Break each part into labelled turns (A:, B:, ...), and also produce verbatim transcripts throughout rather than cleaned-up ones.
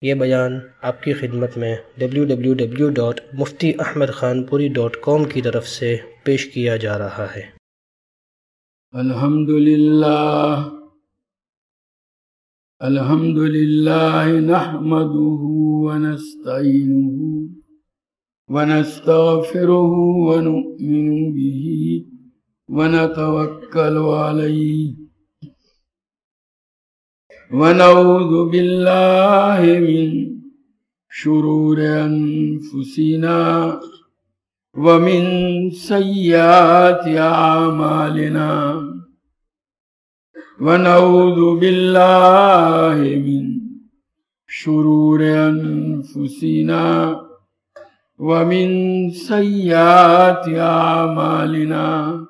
A: یہ بیان آپ کی خدمت میں W W W dot Mufti Ahmad Khanpuri dot کام کی طرف سے پیش کیا جا رہا ہے۔
B: الحمد للہ الحمد للہ نحمده ونستعینه ونستغفره ونؤمن به ونتوکل علیہ ونعوذ باللہ من شرور انفسنا ومن سیئات اعمالنا ونعوذ باللہ من شرور انفسنا ومن سیئات اعمالنا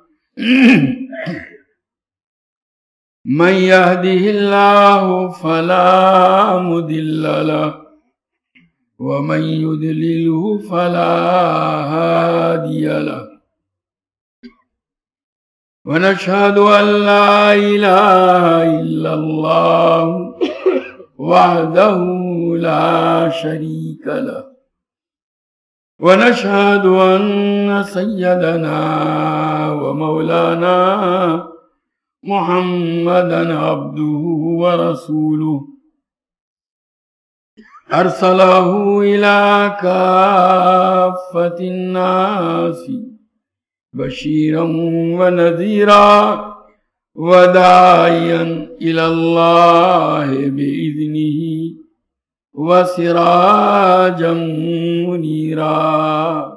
B: من يهده الله فلا مضل له ومن يضلله فلا هادي له ونشهد أن لا إله إلا الله وحده لا شريك له ونشهد أن سيدنا ومولانا محمدا عبده ورسوله أرسله إلى كافة الناس بشيرا ونذيرا وداعيا إلى الله بإذنه وسراجا منيرا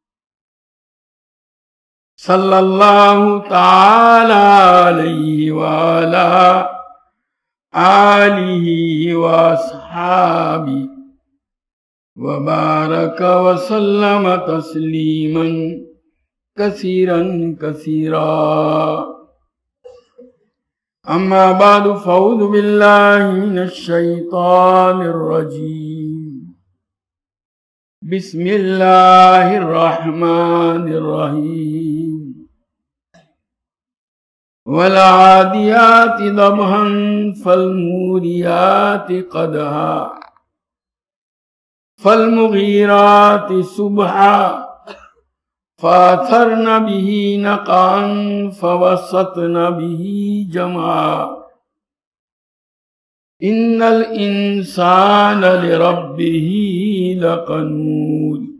B: صلى الله تعالى عليه وعلى آله وأصحابه وبارك وسلم تسليما كثيرا كثيرا أما بعد فأعوذ بالله من الشيطان الرجيم بسم الله الرحمن الرحيم والعاديات ضبحا فالموريات قدحا فالمغيرات صبحا فأثرن به نقعا فوسطن به جمعا إن الإنسان لربه لقنود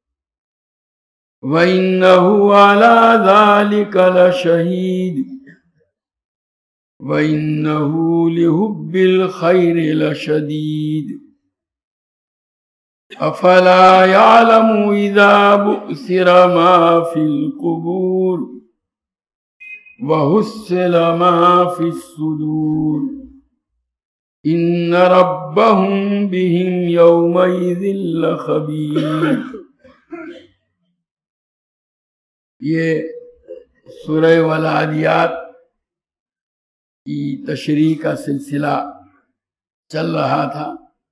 B: وإنه على ذلك لشهيد وإنه لحب الخير لشديد أفلا يعلم إذا بؤثر ما في القبور وحصل ما في الصدور إن ربهم بهم يومئذ لخبير۔ یہ سورہ والعادیات کی تشریح کا سلسلہ چل رہا تھا،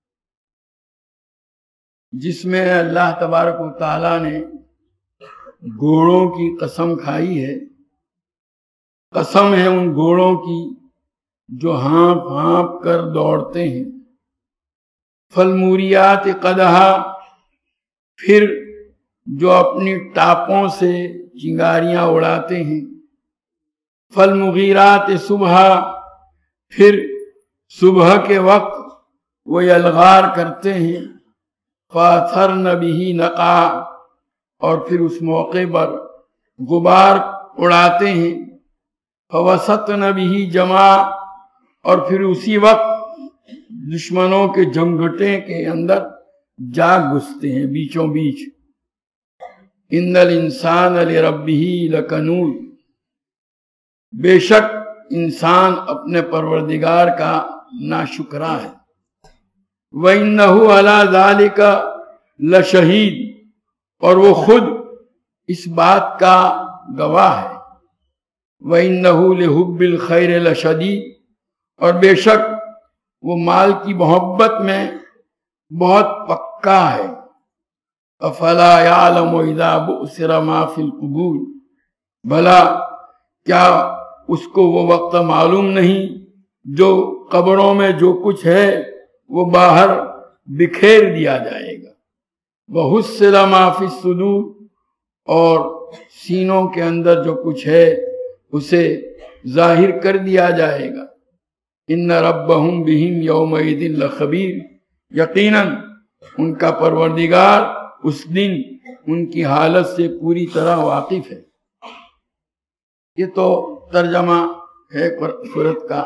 B: جس میں اللہ تبارک و تعالیٰ نے گھوڑوں کی قسم کھائی ہے۔ قسم ہے ان گھوڑوں کی جو ہانپ ہانپ کر دوڑتے ہیں۔ فالموریات قدحا، پھر جو اپنی ٹاپوں سے چنگاریاں اڑاتے ہیں۔ فالمغیرات صبحا، پھر صبح کے وقت وہ یلغار کرتے ہیں۔ فاثرن به نقعا، اور پھر اس موقع پر غبار اڑاتے ہیں۔ فوسطن به جمعا، اور پھر اسی وقت دشمنوں کے جمگھٹے کے اندر جا گھستے ہیں بیچوں بیچ۔ ان الانسان لربہ لکنود، بے شک انسان اپنے پروردگار کا ناشکرا ہے۔ وَإِنَّهُ عَلَى ذَلِكَ لَشَهِيدٌ، اور وہ خود اس بات کا گواہ ہے۔ وَإِنَّهُ لِحُبِّ الْخَيْرِ لَشَدِيدٌ، اور بے شک وہ مال کی محبت میں بہت پکا ہے۔ افلا یعلم اذا بؤثر ما فی القبور، بھلا کیا اس کو وہ وقت معلوم نہیں جو قبروں میں جو کچھ ہے وہ باہر بکھیر دیا جائے گا۔ وَحُصِّلَ مَا فِي الصُّدُورِ، اور سینوں کے اندر جو کچھ ہے اسے ظاہر کر دیا جائے گا۔ إِنَّ رَبَّهُمْ بِهِمْ يَوْمَئِذٍ لَخَبِيرٌ، یقیناً ان کا پروردگار اس دن ان کی حالت سے پوری طرح واقف ہے۔ یہ تو ترجمہ ہے سورت کا۔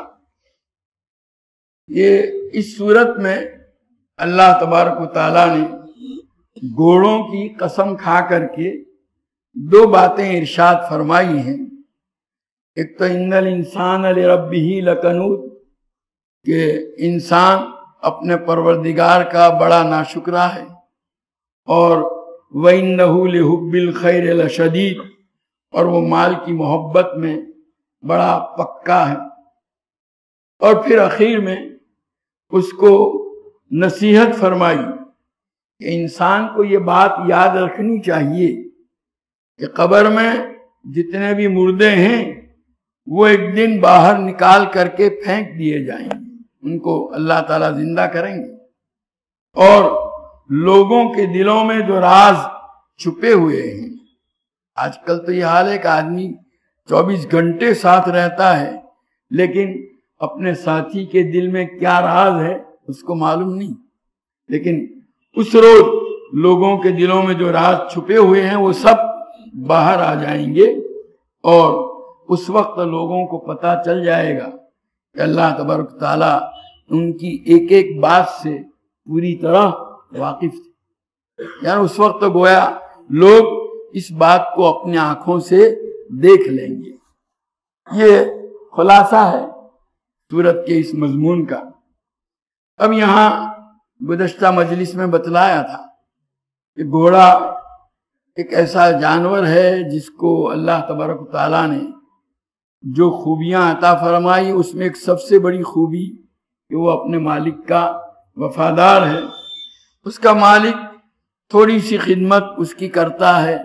B: یہ اس سورت میں اللہ تبارک و تعالیٰ نے گھوڑوں کی قسم کھا کر کے دو باتیں ارشاد فرمائی ہیں۔ ایک تو ان الانسان لربہ لکنود، کہ انسان اپنے پروردگار کا بڑا ناشکرا ہے، اور وَإِنَّهُ لِحُبِّ الْخَيْرِ لَشَدِيدٌ، اور وہ مال کی محبت میں بڑا پکا ہے۔ اور پھر اخیر میں اس کو نصیحت فرمائی کہ انسان کو یہ بات یاد رکھنی چاہیے کہ قبر میں جتنے بھی مردے ہیں وہ ایک دن باہر نکال کر کے پھینک دیے جائیں گے، ان کو اللہ تعالیٰ زندہ کریں گے، اور لوگوں کے دلوں میں جو راز چھپے ہوئے ہیں، آج کل تو یہ حال ہے کہ آدمی چوبیس گھنٹے ساتھ رہتا ہے لیکن اپنے ساتھی کے دل میں کیا راز ہے اس کو معلوم نہیں، لیکن اس روز لوگوں کے دلوں میں جو راز چھپے ہوئے ہیں وہ سب باہر آ جائیں گے، اور اس وقت لوگوں کو پتہ چل جائے گا کہ اللہ تبارک تعالیٰ ان کی ایک ایک بات سے پوری طرح واقف تھے۔ یعنی اس وقت گویا لوگ اس بات کو اپنی آنکھوں سے دیکھ لیں گے۔ یہ خلاصہ ہے سورت کے اس مضمون کا۔ اب یہاں گزشتہ مجلس میں بتلایا تھا کہ گھوڑا ایک ایسا جانور ہے جس کو اللہ تبارک و تعالیٰ نے جو خوبیاں عطا فرمائی، اس میں ایک سب سے بڑی خوبی کہ وہ اپنے مالک کا وفادار ہے۔ اس کا مالک تھوڑی سی خدمت اس کی کرتا ہے،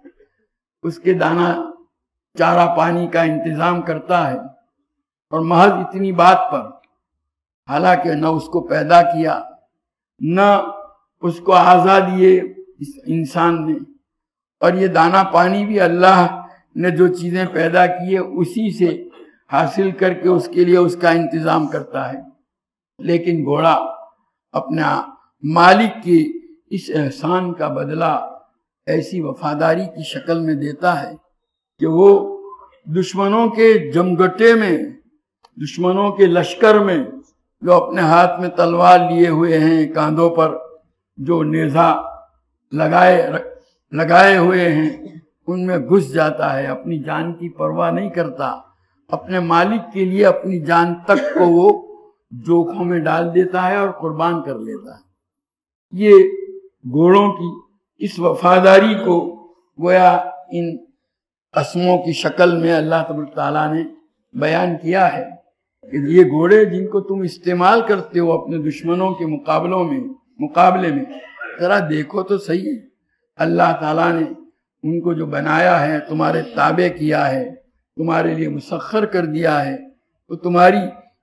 B: اس کے دانہ چارہ پانی کا انتظام کرتا ہے، اور محض اتنی بات پر، حالانکہ نہ اس کو پیدا کیا نہ اس کو آزاد دیے اس انسان نے، اور یہ دانہ پانی بھی اللہ نے جو چیزیں پیدا کی ہے اسی سے حاصل کر کے اس کے لیے اس کا انتظام کرتا ہے، لیکن گھوڑا اپنے مالک کے اس احسان کا بدلہ ایسی وفاداری کی شکل میں دیتا ہے کہ وہ دشمنوں کے جمگٹے میں، دشمنوں کے لشکر میں جو اپنے ہاتھ میں تلوار لیے ہوئے ہیں، کاندھوں پر جو نیزہ لگائے لگائے ہوئے ہیں، ان میں گھس جاتا ہے، اپنی جان کی پرواہ نہیں کرتا، اپنے مالک کے لیے اپنی جان تک کو وہ جوکھوں میں ڈال دیتا ہے اور قربان کر لیتا ہے۔ یہ گھوڑوں کی اس وفاداری کو گویا ان قسموں کی شکل میں اللہ تبارک تعالیٰ نے بیان کیا ہے کہ یہ گھوڑے جن کو تم استعمال کرتے ہو اپنے دشمنوں کے مقابلوں میں مقابلے میں، ذرا دیکھو تو صحیح، اللہ تعالیٰ نے ان کو جو بنایا ہے، تمہارے تابع کیا ہے، تمہارے لیے مسخر کر دیا ہے، تو تمہاری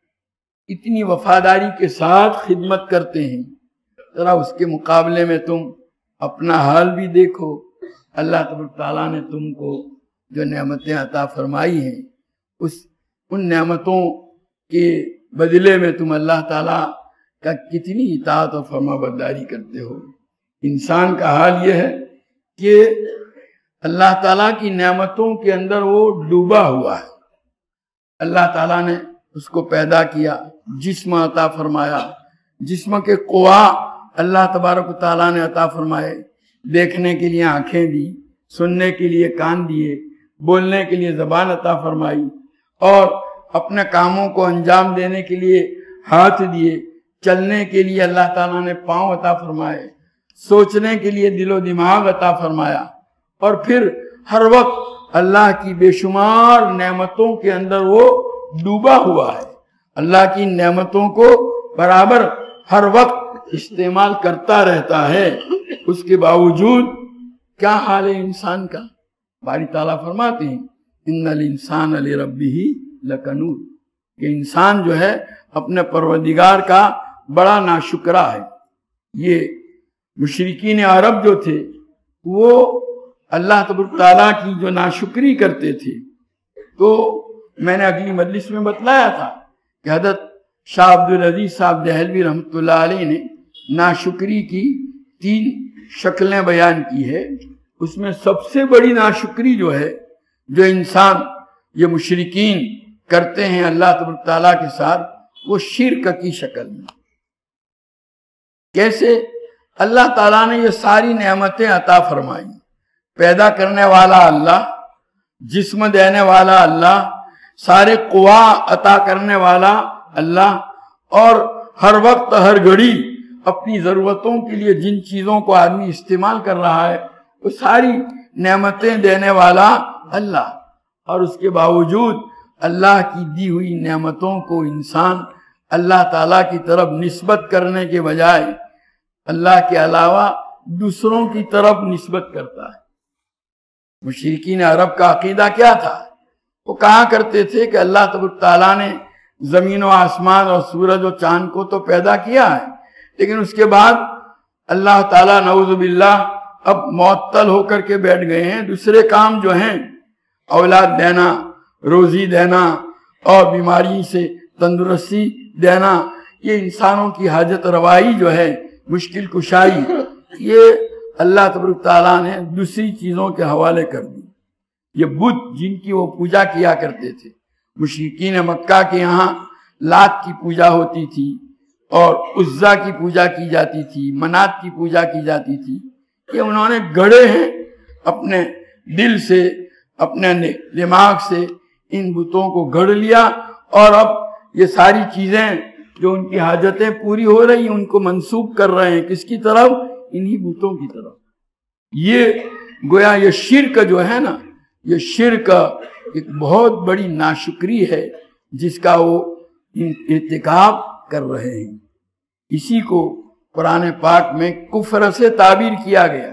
B: اتنی وفاداری کے ساتھ خدمت کرتے ہیں، ذرا اس کے مقابلے میں تم اپنا حال بھی دیکھو۔ اللہ تبارک تعالیٰ نے تم کو جو نعمتیں عطا فرمائی ہیں، اس ان نعمتوں کے بدلے میں تم اللہ تعالیٰ کا کتنی اطاعت و فرما برداری کرتے ہو۔ انسان کا حال یہ ہے کہ اللہ تعالیٰ کی نعمتوں کے اندر وہ ڈوبا ہوا ہے۔ اللہ تعالیٰ نے اس کو پیدا کیا، جسم عطا فرمایا، جسم کے قوا اللہ تبارک و تعالیٰ نے عطا فرمائے، دیکھنے کے لیے آنکھیں دی، سننے کے لیے کان دیے، بولنے کے لیے زبان عطا فرمائی، اور اپنے کاموں کو انجام دینے کے لیے ہاتھ دیے، چلنے کے لیے اللہ تعالیٰ نے پاؤں عطا فرمائے، سوچنے کے لیے دل و دماغ عطا فرمایا، اور پھر ہر وقت اللہ کی بے شمار نعمتوں کے اندر وہ ڈوبا ہوا ہے، اللہ کی نعمتوں کو برابر ہر وقت استعمال کرتا رہتا ہے۔ اس کے باوجود کیا حال ہے انسان کا؟ باری تعالیٰ فرماتے ہیں ان الانسان لربہ لکنود، کہ انسان جو ہے اپنے پروردگار کا بڑا ناشکرا ہے۔ یہ مشرکین عرب جو تھے وہ اللہ تبارک تعالیٰ کی جو ناشکری کرتے تھے، تو میں نے اگلی مجلس میں بتلایا تھا کہ حضرت شاہ عبدالعزیز صاحب دہلوی رحمۃ اللہ علیہ نے ناشکری کی تین شکلیں بیان کی ہے۔ اس میں سب سے بڑی ناشکری جو ہے جو انسان یہ مشرکین کرتے ہیں اللہ تبارک تعالیٰ کے ساتھ، وہ شرک کی شکل میں۔ کیسے؟ اللہ تعالیٰ نے یہ ساری نعمتیں عطا فرمائی، پیدا کرنے والا اللہ، جسم دینے والا اللہ، سارے قوا عطا کرنے والا اللہ، اور ہر وقت ہر گھڑی اپنی ضرورتوں کے لیے جن چیزوں کو آدمی استعمال کر رہا ہے وہ ساری نعمتیں دینے والا اللہ، اور اس کے باوجود اللہ کی دی ہوئی نعمتوں کو انسان اللہ تعالیٰ کی طرف نسبت کرنے کے بجائے اللہ کے علاوہ دوسروں کی طرف نسبت کرتا ہے۔ مشرکین عرب کا عقیدہ کیا تھا؟ وہ کہا کرتے تھے کہ اللہ تبارک تعالیٰ نے زمین و آسمان اور سورج و چاند کو تو پیدا کیا ہے، لیکن اس کے بعد اللہ تعالیٰ نعوذ باللہ اب معطل ہو کر کے بیٹھ گئے ہیں، دوسرے کام جو ہیں اولاد دینا، روزی دینا اور بیماری سے تندرستی دینا، یہ انسانوں کی حاجت روائی جو ہے، مشکل کشائی، یہ اللہ تبارک تعالیٰ نے دوسری چیزوں کے حوالے کر دی۔ یہ بت جن کی وہ پوجا کیا کرتے تھے، مشرکین مکہ کے یہاں لات کی پوجا ہوتی تھی اور عزا کی پوجا کی جاتی تھی، منات کی پوجا کی جاتی تھی، یہ انہوں نے گڑھے ہیں اپنے دل سے، اپنے دماغ سے ان بتوں کو گڑھ لیا، اور اب یہ ساری چیزیں جو ان کی حاجتیں پوری ہو رہی ہیں ان کو منسوب کر رہے ہیں کس کی طرف؟ انہی بتوں کی طرف۔ یہ گویا یہ شرک جو ہے نا، یہ شرک ایک بہت بڑی ناشکری ہے جس کا وہ ارتکاب کر رہے ہیں۔ اسی کو قرآن پاک میں کفر سے تعبیر کیا گیا،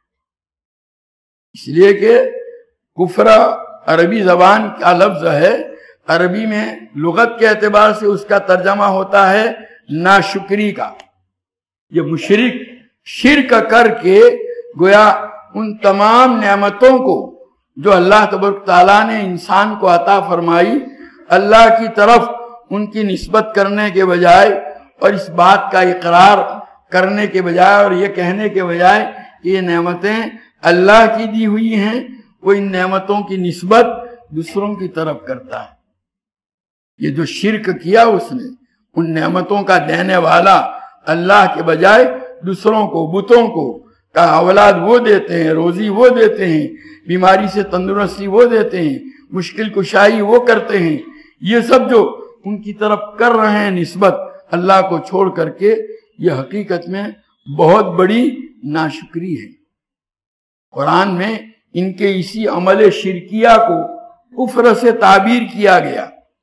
B: اس لیے کہ کفر عربی زبان کا لفظ ہے، عربی میں لغت کے اعتبار سے اس کا ترجمہ ہوتا ہے ناشکری کا۔ یہ مشرک شرک کر کے گویا ان تمام نعمتوں کو جو اللہ تبارک تعالیٰ نے انسان کو عطا فرمائی، اللہ کی طرف ان کی نسبت کرنے کے بجائے اور اس بات کا اقرار کرنے کے بجائے اور یہ کہنے کے بجائے کہ یہ نعمتیں اللہ کی دی ہوئی ہیں، وہ ان نعمتوں کی نسبت دوسروں کی طرف کرتا ہے۔ یہ جو شرک کیا اس نے، ان نعمتوں کا دینے والا اللہ کے بجائے دوسروں کو، بتوں کو، کا اولاد وہ دیتے ہیں، روزی وہ دیتے ہیں، بیماری سے تندرستی وہ دیتے ہیں، مشکل کشائی وہ کرتے ہیں، یہ سب جو ان کی طرف کر رہے ہیں نسبت اللہ کو چھوڑ کر کے، یہ حقیقت میں بہت بڑی ناشکری ہے۔ قرآن میں ان کے اسی عمل شرکیہ کو کفر سے تعبیر کیا گیا،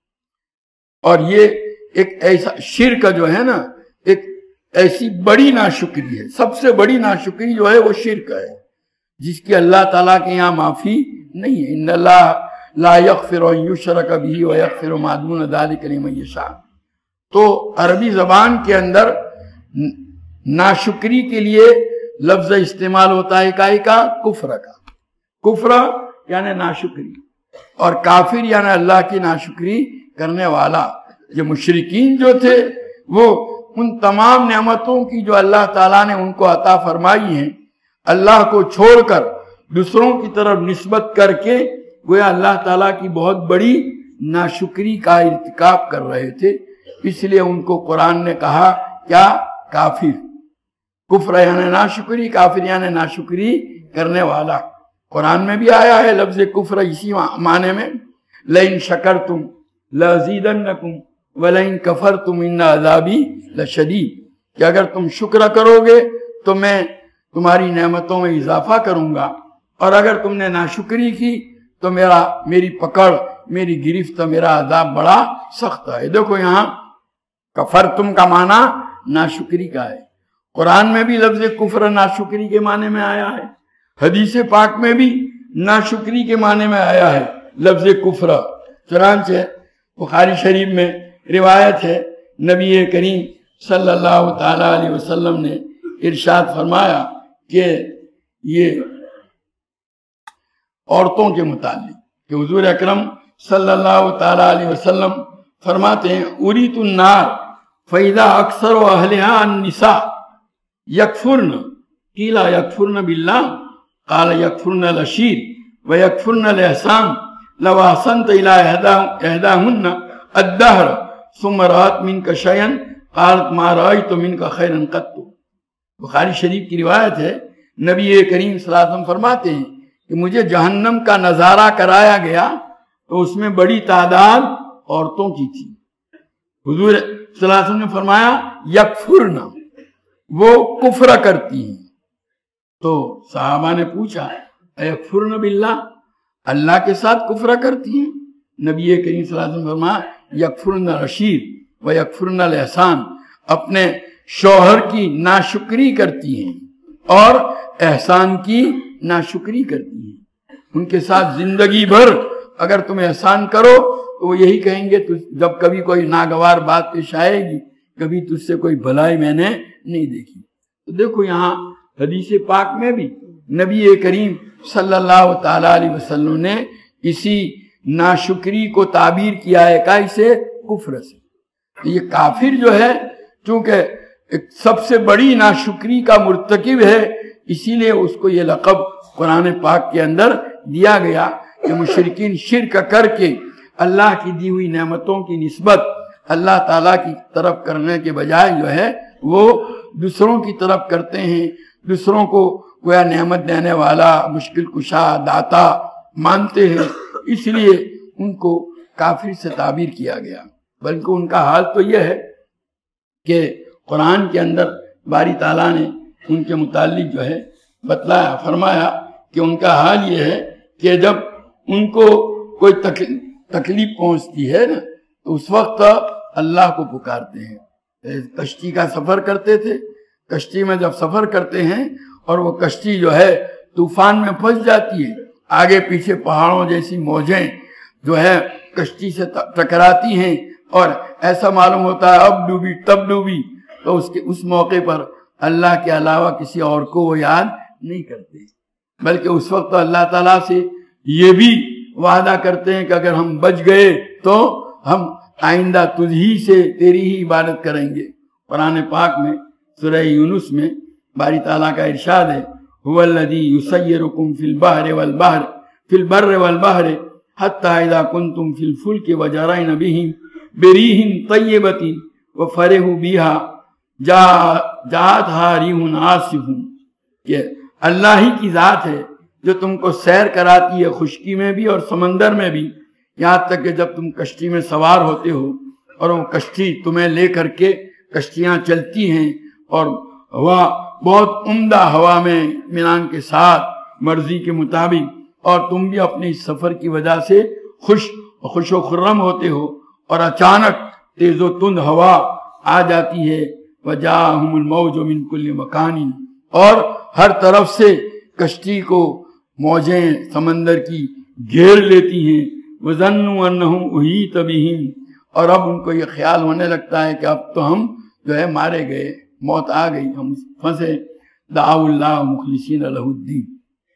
B: اور یہ ایک ایسا شرک جو ہے نا، ایک ایسی بڑی ناشکری ہے، سب سے بڑی ناشکری جو ہے وہ شرک ہے، جس کی اللہ تعالیٰ کے یہاں معافی نہیں ہے۔ ان اللہ لا یغفر ان یشرک بہ ویغفر ما دون ذلک لمن یشاء۔ تو عربی زبان کے اندر ناشکری کے لیے لفظ استعمال ہوتا ہے کائی کا؟ کفر کا۔ کفر یعنی ناشکری، اور کافر یعنی اللہ کی ناشکری کرنے والا۔ یہ مشرکین جو تھے وہ ان تمام نعمتوں کی جو اللہ تعالیٰ نے ان کو عطا فرمائی ہیں، اللہ کو چھوڑ کر دوسروں کی طرف نسبت کر کے گویا اللہ تعالیٰ کی بہت بڑی ناشکری کا ارتکاب کر رہے تھے۔ اس لیے ان کو قرآن نے کہا کیا؟ کافر۔ کفر یعنی ناشکری، کافر یعنی ناشکری کرنے والا۔ قرآن میں بھی آیا ہے لفظ کفر اسی معنی میں، لئن شکرتم لازیدنکم ولئن کفرتم ان عذابی لشدید، کہ اگر تم شکر کرو گے تو میں تمہاری نعمتوں میں اضافہ کروں گا، اور اگر تم نے ناشکری کی تو میرا میری پکڑ، میری گرفت، میرا عذاب بڑا سخت ہے۔ دیکھو یہاں کفرتم کا معنی ناشکری کا ہے، قرآن میں بھی لفظ کفر ناشکری کے معنی میں آیا ہے، حدیث پاک میں بھی ناشکری کے معنی میں آیا ہے لفظ کفر۔ چنانچہ بخاری شریف میں روایت ہے، نبی کریم صلی اللہ تعالیٰ علیہ وسلم نے ارشاد فرمایا کہ یہ عورتوں کے متعلق کہ حضور اکرم صلی اللہ تعالی علیہ وسلم فرماتے ہیں اریت النار فَإِذَا أَكْثَرُ أَهْلِهَا النِّسَاء يَكْفُرْنَ قِيلَ يَكْفُرْنَ بِاللَّهِ قَالَ يَكْفُرْنَ الْعَشِيرَ وَيَكْفُرْنَ الْإِحْسَانَ لَوْ أَحْسَنْتَ إِلَىٰ إِحْدَاهُنَّ الدَّهْرَ ثُمَّ رَأَتْ مِنْكَ شَيْئًا قَالَتْ مَا رَأَيْتُ مِنْكَ خَيْرًا قَطُّ۔ بخاری شریف کی روایت ہے، نبی کریم صلی اللہ علیہ وسلم فرماتے ہیں کہ مجھے جہنم کا نظارہ کرایا گیا تو اس میں بڑی تعداد عورتوں کی تھی۔ حضور صلی اللہ علیہ وسلم نے فرمایا یکفرن، وہ کفر کرتی ہیں۔ تو صحابہ نے پوچھا یکفرن باللہ، اللہ کے ساتھ کفر کرتی ہیں؟ نبی کریم صلی اللہ علیہ وسلم فرمایا یکفرن العشیر و یکفرن الاحسان، اپنے شوہر کی ناشکری کرتی ہیں اور احسان کی ناشکری کرتی ہیں۔ ان کے ساتھ زندگی بھر اگر تم احسان کرو تو وہ یہی کہیں گے جب کبھی کوئی ناگوار بات پیش آئے گی کبھی تجھ سے کوئی بھلائی میں نے نہیں دیکھی۔ تو دیکھو یہاں حدیث پاک میں بھی نبی کریم صلی اللہ تعالی علیہ وسلم نے اسی ناشکری کو تعبیر کیا ہے کائی سے؟ کفر سے۔ یہ کافر جو ہے چونکہ ایک سب سے بڑی ناشکری کا مرتکب ہے، اسی لیے اس کو یہ لقب قرآن پاک کے اندر دیا گیا کہ مشرکین شرک کر کے اللہ کی دی ہوئی نعمتوں کی نسبت اللہ تعالیٰ کی طرف کرنے کے بجائے جو ہے وہ دوسروں کی طرف کرتے ہیں، دوسروں کو گویا نعمت دینے والا، مشکل کشا، داتا مانتے ہیں، اس لیے ان کو کافر سے تعبیر کیا گیا۔ بلکہ ان کا حال تو یہ ہے کہ قرآن کے اندر باری تعالیٰ نے ان کے متعلق جو ہے بتلایا، فرمایا کہ ان کا حال یہ ہے کہ جب ان کو کوئی تکلیف پہنچتی ہے نا تو اس وقت اللہ کو پکارتے ہیں۔ کشتی کا سفر کرتے تھے، کشتی میں جب سفر کرتے ہیں اور وہ کشتی جو ہے طوفان میں پھنس جاتی ہے، آگے پیچھے پہاڑوں جیسی موجیں جو ہے کشتی سے ٹکراتی ہیں اور ایسا معلوم ہوتا ہے اب ڈوبی تب ڈوبی، تو اس کے اس موقع پر اللہ کے علاوہ کسی اور کو وہ یاد نہیں کرتے، بلکہ اس وقت تو اللہ تعالیٰ سے یہ بھی وعدہ کرتے ہیں کہ اگر ہم بچ گئے تو ہم آئندہ تجھ ہی سے تیری ہی عبادت کریں گے۔ قرآن پاک میں سورہ یونس میں باری تعالیٰ کا ارشاد ہے هو الذی یسیرکم فی البحر والبحر فی البر والبحر حتی اذا کنتم فی الفلک وجرین بہم بریح طیبۃ وفرحوا بها جاءتها ریح عاصف، کہ اللہ ہی کی ذات ہے جو تم کو سیر کراتی ہے خشکی میں بھی اور سمندر میں بھی، یہاں تک کہ جب تم کشتی میں سوار ہوتے ہو اور وہ کشتی تمہیں لے کر کے کشتیاں چلتی ہیں اور ہوا بہت عمدہ ہوا میں اطمینان کے ساتھ مرضی کے مطابق، اور تم بھی اپنے اس سفر کی وجہ سے خوش خوش و خرم ہوتے ہو اور اچانک تیز و تند ہوا آ جاتی ہے وجاءہم الموج من کل مکان، اور ہر طرف سے کشتی کو موجیں سمندر کی گھیر لیتی ہیں، وَظَنُّوا أَنَّهُمْ أُحِيطَ بِهِمْ، اور اب ان کو یہ خیال ہونے لگتا ہے کہ اب تو ہم جو ہے مارے گئے، موت آ گئی، ہم پھنسے۔ دعوا اللہ مخلصین لہ الدین،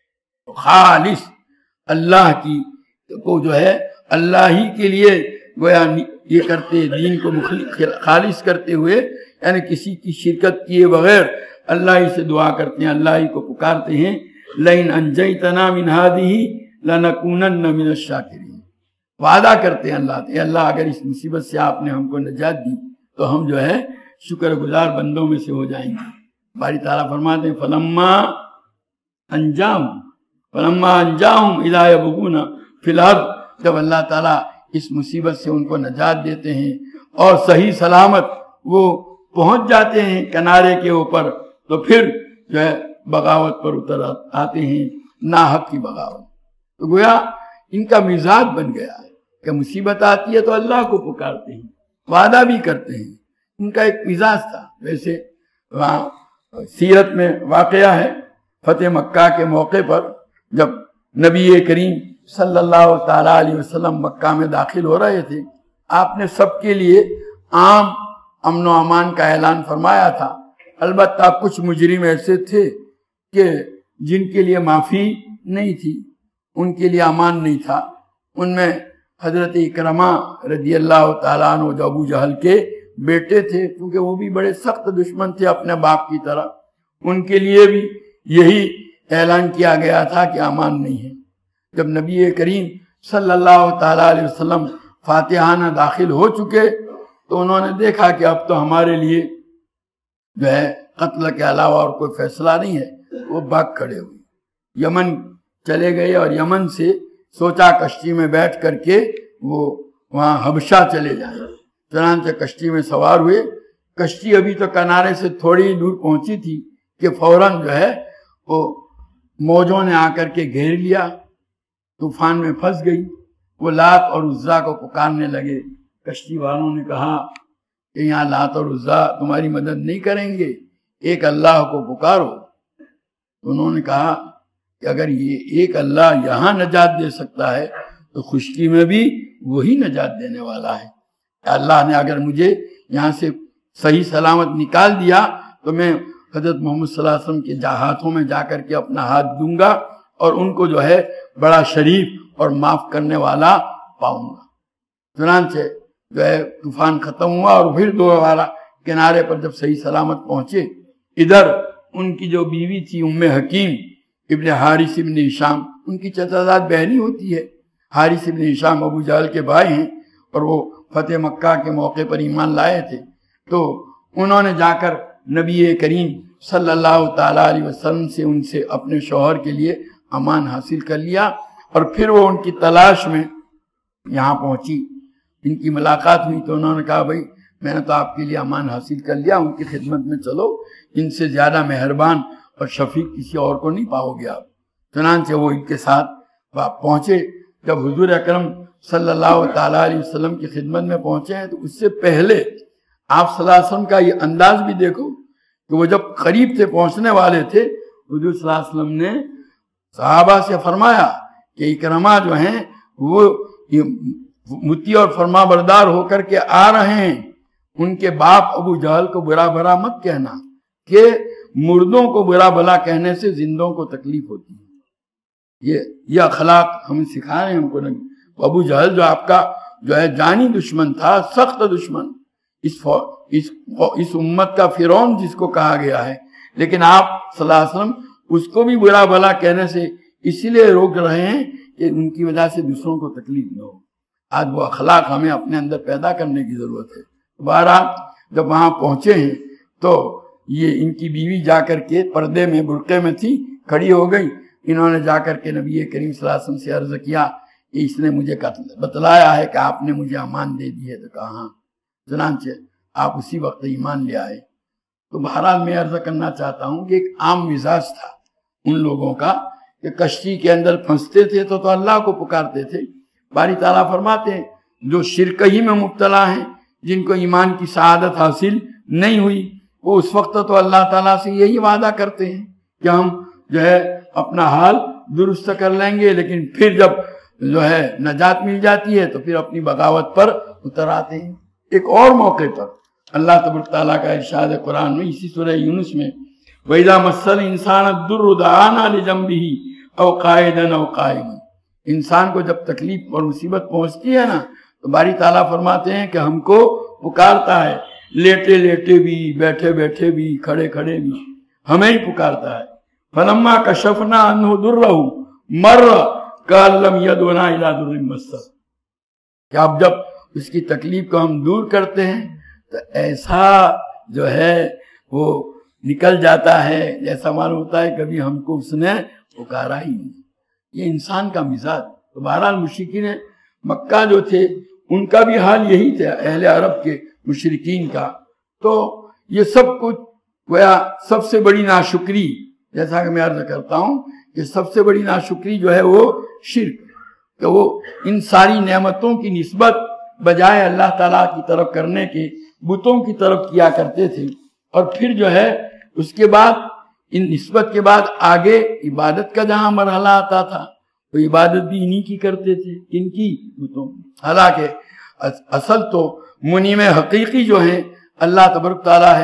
B: خالص اللہ کی کو جو ہے اللہ ہی کے لیے گویا یہ کرتے، دین کو خالص کرتے ہوئے، یعنی کسی کی شرکت کیے بغیر اللہ ہی سے دعا کرتے ہیں، اللہ ہی کو پکارتے ہیں۔ لَإِنْ أَنْجَيْتَنَا مِنْ هَذِهِ لَنَكُونَنَّ مِنَ الشَّاكِرِينَ، وعدہ کرتے ہیں اللہ تعالیٰ، اللہ اگر اس مصیبت سے آپ نے ہم کو نجات دی تو ہم جو ہے شکر گزار بندوں میں سے ہو جائیں گے۔ باری تعالیٰ فرماتے ہیں فَلَمَّا أَنْجَاهُمْ فَلَمَّا أَنْجَاهُمْ إِلَىٰ يَبْغُونَ فِي الْأَرْضِ، جب اللہ تعالیٰ اس مصیبت سے ان کو نجات دیتے ہیں اور صحیح سلامت وہ پہنچ جاتے ہیں کنارے کے اوپر، تو پھر جو ہے بغاوت پر اتر آتے ہیں، ناحق کی بغاوت۔ تو گویا ان کا مزاج بن گیا ہے کہ مصیبت آتی ہے تو اللہ کو پکارتے ہیں، وعدہ بھی کرتے ہیں، ان کا ایک مزاج تھا۔ ویسے وہاں سیرت میں واقعہ ہے فتح مکہ کے موقع پر جب نبی کریم صلی اللہ تعالیٰ علیہ وسلم مکہ میں داخل ہو رہے تھے، آپ نے سب کے لیے عام امن و امان کا اعلان فرمایا تھا۔ البتہ کچھ مجرم ایسے تھے کہ جن کے لیے معافی نہیں تھی، ان کے لیے امان نہیں تھا۔ ان میں حضرت اکرمہ رضی اللہ تعالیٰ عنہ جو ابو جہل کے بیٹے تھے، کیونکہ وہ بھی بڑے سخت دشمن تھے اپنے باپ کی طرح، ان کے لیے بھی یہی اعلان کیا گیا تھا کہ امان نہیں ہے۔ جب نبی کریم صلی اللہ تعالیٰ علیہ وسلم فاتحانہ داخل ہو چکے تو انہوں نے دیکھا کہ اب تو ہمارے لیے جو ہے قتل کے علاوہ اور کوئی فیصلہ نہیں ہے، وہ بھاگ کھڑے ہوئے، یمن چلے گئے اور یمن سے سوچا کشتی میں بیٹھ کر کے وہ وہاں حبشہ چلے جائیں۔ چنانچہ کشتی میں سوار ہوئے، کشتی ابھی تو کنارے سے تھوڑی دور پہنچی تھی کہ فوراً جو ہے وہ موجوں نے آ کر کے گھیر لیا، طوفان میں پھنس گئی۔ وہ لات اور عزا کو پکارنے لگے۔ کشتی والوں نے کہا کہ یہاں لات اور عزا تمہاری مدد نہیں کریں گے، ایک اللہ کو پکارو۔ انہوں نے کہا کہ اگر یہ ایک اللہ یہاں نجات دے سکتا ہے تو خشکی میں بھی وہی نجات دینے والا ہے۔ اللہ نے اگر مجھے یہاں سے صحیح سلامت نکال دیا تو میں حضرت محمد صلی اللہ علیہ وسلم کے ہاتھوں میں جا کر کے اپنا ہاتھ دوں گا اور ان کو جو ہے بڑا شریف اور معاف کرنے والا پاؤں گا۔ چنانچہ جو ہے طوفان ختم ہوا اور پھر دوبارہ کنارے پر جب صحیح سلامت پہنچے، ادھر ان کی جو بیوی تھی ام حکیم ابن حارث ابن ہشام، ان کی چچازاد بہنی ہوتی ہے۔ حارث ابن ہشام ابو جہل کے بھائی ہیں اور وہ فتح مکہ کے موقع پر ایمان لائے تھے، تو انہوں نے جا کر نبی کریم صلی اللہ تعالیٰ علیہ وسلم سے ان سے اپنے شوہر کے لیے امان حاصل کر لیا، اور پھر وہ ان کی تلاش میں یہاں پہنچی، ان کی ملاقات ہوئی تو انہوں نے کہا بھائی میں نے تو آپ کے لیے امان حاصل کر لیا، ان کی خدمت میں چلو، ان سے زیادہ مہربان اور شفیق کسی اور کو نہیں پاؤ گے آپ۔ چنانچہ وہ ان کے ساتھ پہنچے۔ جب حضور اکرم صلی اللہ تعالیٰ علیہ وسلم کی خدمت میں پہنچے ہیں تو اس سے پہلے آپ صلی اللہ علیہ وسلم کا یہ انداز بھی دیکھو کہ وہ جب قریب سے پہنچنے والے تھے، حضور صلی اللہ علیہ وسلم نے صحابہ سے فرمایا کہ اکرمہ جو ہیں وہ مطیع اور فرما بردار ہو کر کے آ رہے ہیں، ان کے باپ ابو جہل کو برا بھلا مت کہنا، کہ مردوں کو برا بھلا کہنے سے زندوں کو تکلیف ہوتی ہے۔ یہ یہ اخلاق ہمیں سکھا رہے ہیں ہم کو نبی۔ ابو جہل جو آپ کا جو ہے جانی دشمن تھا، سخت دشمن، اس اس اس امت کا فرعون جس کو کہا گیا ہے، لیکن آپ صلی اللہ علیہ وسلم اس کو بھی برا بھلا کہنے سے اسی لیے روک رہے ہیں کہ ان کی وجہ سے دوسروں کو تکلیف نہ ہو۔ آج وہ اخلاق ہمیں اپنے اندر پیدا کرنے کی ضرورت ہے۔ بہرحال جب وہاں پہنچے ہیں تو یہ ان کی بیوی جا کر کے پردے میں برقعے میں تھی، کھڑی ہو گئی۔ انہوں نے جا کر کے نبی کریم صلی اللہ علیہ وسلم سے عرض کیا کہ اس نے مجھے بتلایا ہے کہ آپ نے مجھے امان دے دی ہے، تو کہا ہاں۔ چنانچہ آپ اسی وقت ایمان لے آئے۔ تو بہرحال میں عرض کرنا چاہتا ہوں کہ ایک عام مزاج تھا ان لوگوں کا کہ کشتی کے اندر پھنستے تھے تو تو اللہ کو پکارتے تھے۔ باری تعالیٰ فرماتے ہیں جو شرک ہی میں مبتلا ہیں، جن کو ایمان کی سعادت حاصل نہیں ہوئی، وہ اس وقت تو اللہ تعالیٰ سے یہی وعدہ کرتے ہیں کہ ہم جو ہے اپنا حال درست کر لیں گے، لیکن پھر جب جو ہے نجات مل جاتی ہے تو پھر اپنی بغاوت پر اتر آتے ہیں۔ ایک اور موقع پر اللہ تبارک تعالیٰ کا ارشاد قرآن میں اسی سورہ یونس میں وَإِذَا مَسَّ الْإِنسَانَ الضُّرُّ دَعَانَا لِجَنبِهِ أَوْ قَاعِدًا أَوْ قَائِمًا۔ انسان کو جب تکلیف اور مصیبت پہنچتی ہے نا تو باری تعالیٰ فرماتے ہیں کہ ہم کو پکارتا ہے، لیٹے لیٹے بھی، بیٹھے بیٹھے بھی، کھڑے کھڑے بھی، ہمیں ہی پکارتا ہے۔ فَلَمَّا كَشَفْنَا عَنْهُ ضُرَّهُ مَرَّ كَأَن لَّمْ يَدْعُنَا إِلَىٰ ضُرٍّ مَّسَّهُ۔ کہ اب جب اس کی تکلیف کو ہم دور کرتے ہیں تو ایسا جو ہے وہ نکل جاتا ہے جیسا معلوم ہوتا ہے کبھی ہم کو اس نے پکارا ہی نہیں۔ یہ انسان کا مزاج۔ تو بہرحال مشرکین مکہ جو تھے ان کا بھی حال یہی تھا، اہل عرب کے مشرکین کا۔ تو یہ سب کچھ گویا سب سے بڑی ناشکری، جیسا کہ میں عرض کرتا ہوں کہ سب سے بڑی ناشکری جو ہے وہ شرک، کہ وہ ان ساری نعمتوں کی نسبت بجائے اللہ تعالیٰ کی طرف کرنے کے بتوں کی طرف کیا کرتے تھے، اور پھر جو ہے اس کے بعد ان نسبت کے بعد آگے عبادت کا جہاں مرحلہ آتا تھا تو عبادت بھی انہی کی کرتے تھے، کن کی؟ بتوں کی۔ حالانکہ اصل تو منعم حقیقی جو ہیں اللہ تبارک تعالیٰ ہے،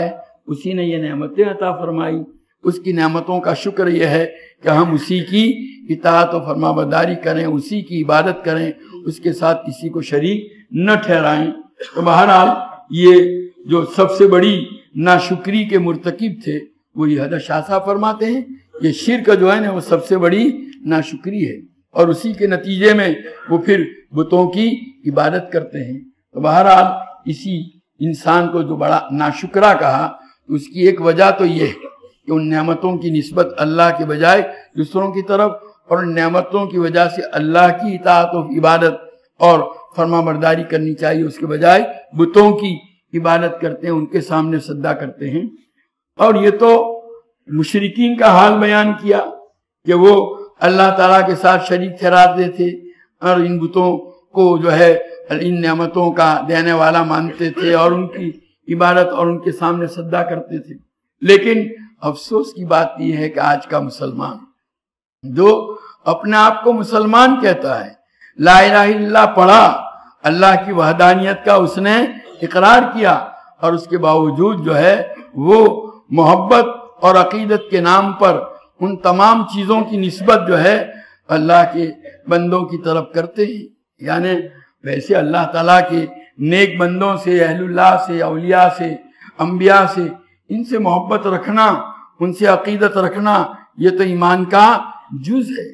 B: اسی نے یہ نعمتیں عطا فرمائی، اس کی نعمتوں کا شکر یہ ہے کہ ہم اسی کی اطاعت و فرما برداری کریں، اسی کی عبادت کریں، اس کے ساتھ کسی کو شریک نہ ٹھہرائیں۔ تو بہرحال یہ جو سب سے بڑی ناشکری کے مرتکب تھے وہ یہ حضرت شاہ صاحب فرماتے ہیں یہ شرک جو ہے نا وہ سب سے بڑی ناشکری ہے، اور اسی کے نتیجے میں وہ پھر بتوں کی عبادت کرتے ہیں۔ تو بہرحال اسی انسان کو جو بڑا ناشکرا کہا، اس کی ایک وجہ تو یہ ہے کہ ان نعمتوں کی نسبت اللہ کے بجائے دوسروں کی طرف، اور ان نعمتوں کی وجہ سے اللہ کی اطاعت و عبادت اور فرما برداری کرنی چاہیے، اس کے بجائے بتوں کی عبادت کرتے ہیں، ان کے سامنے سجدہ کرتے ہیں۔ اور یہ تو مشرکین کا حال بیان کیا کہ وہ اللہ تعالیٰ کے ساتھ شریک ٹھہراتے تھے اور ان بتوں کو جو ہے ان نعمتوں کا دینے والا مانتے تھے اور ان کی عبادت اور ان کے سامنے سجدہ کرتے تھے۔ لیکن افسوس کی بات یہ ہے کہ آج کا مسلمان جو اپنے آپ کو مسلمان کہتا ہے، لا الہ الا اللہ پڑھا، اللہ کی وحدانیت کا اس نے اقرار کیا، اور اس کے باوجود جو ہے وہ محبت اور عقیدت کے نام پر ان تمام چیزوں کی نسبت جو ہے اللہ کے بندوں کی طرف کرتے ہیں۔ یعنی ویسے اللہ تعالیٰ کے نیک بندوں سے، اہل اللہ سے، اولیاء سے، انبیاء سے، ان سے محبت رکھنا، ان سے عقیدت رکھنا، یہ تو ایمان کا جز ہے،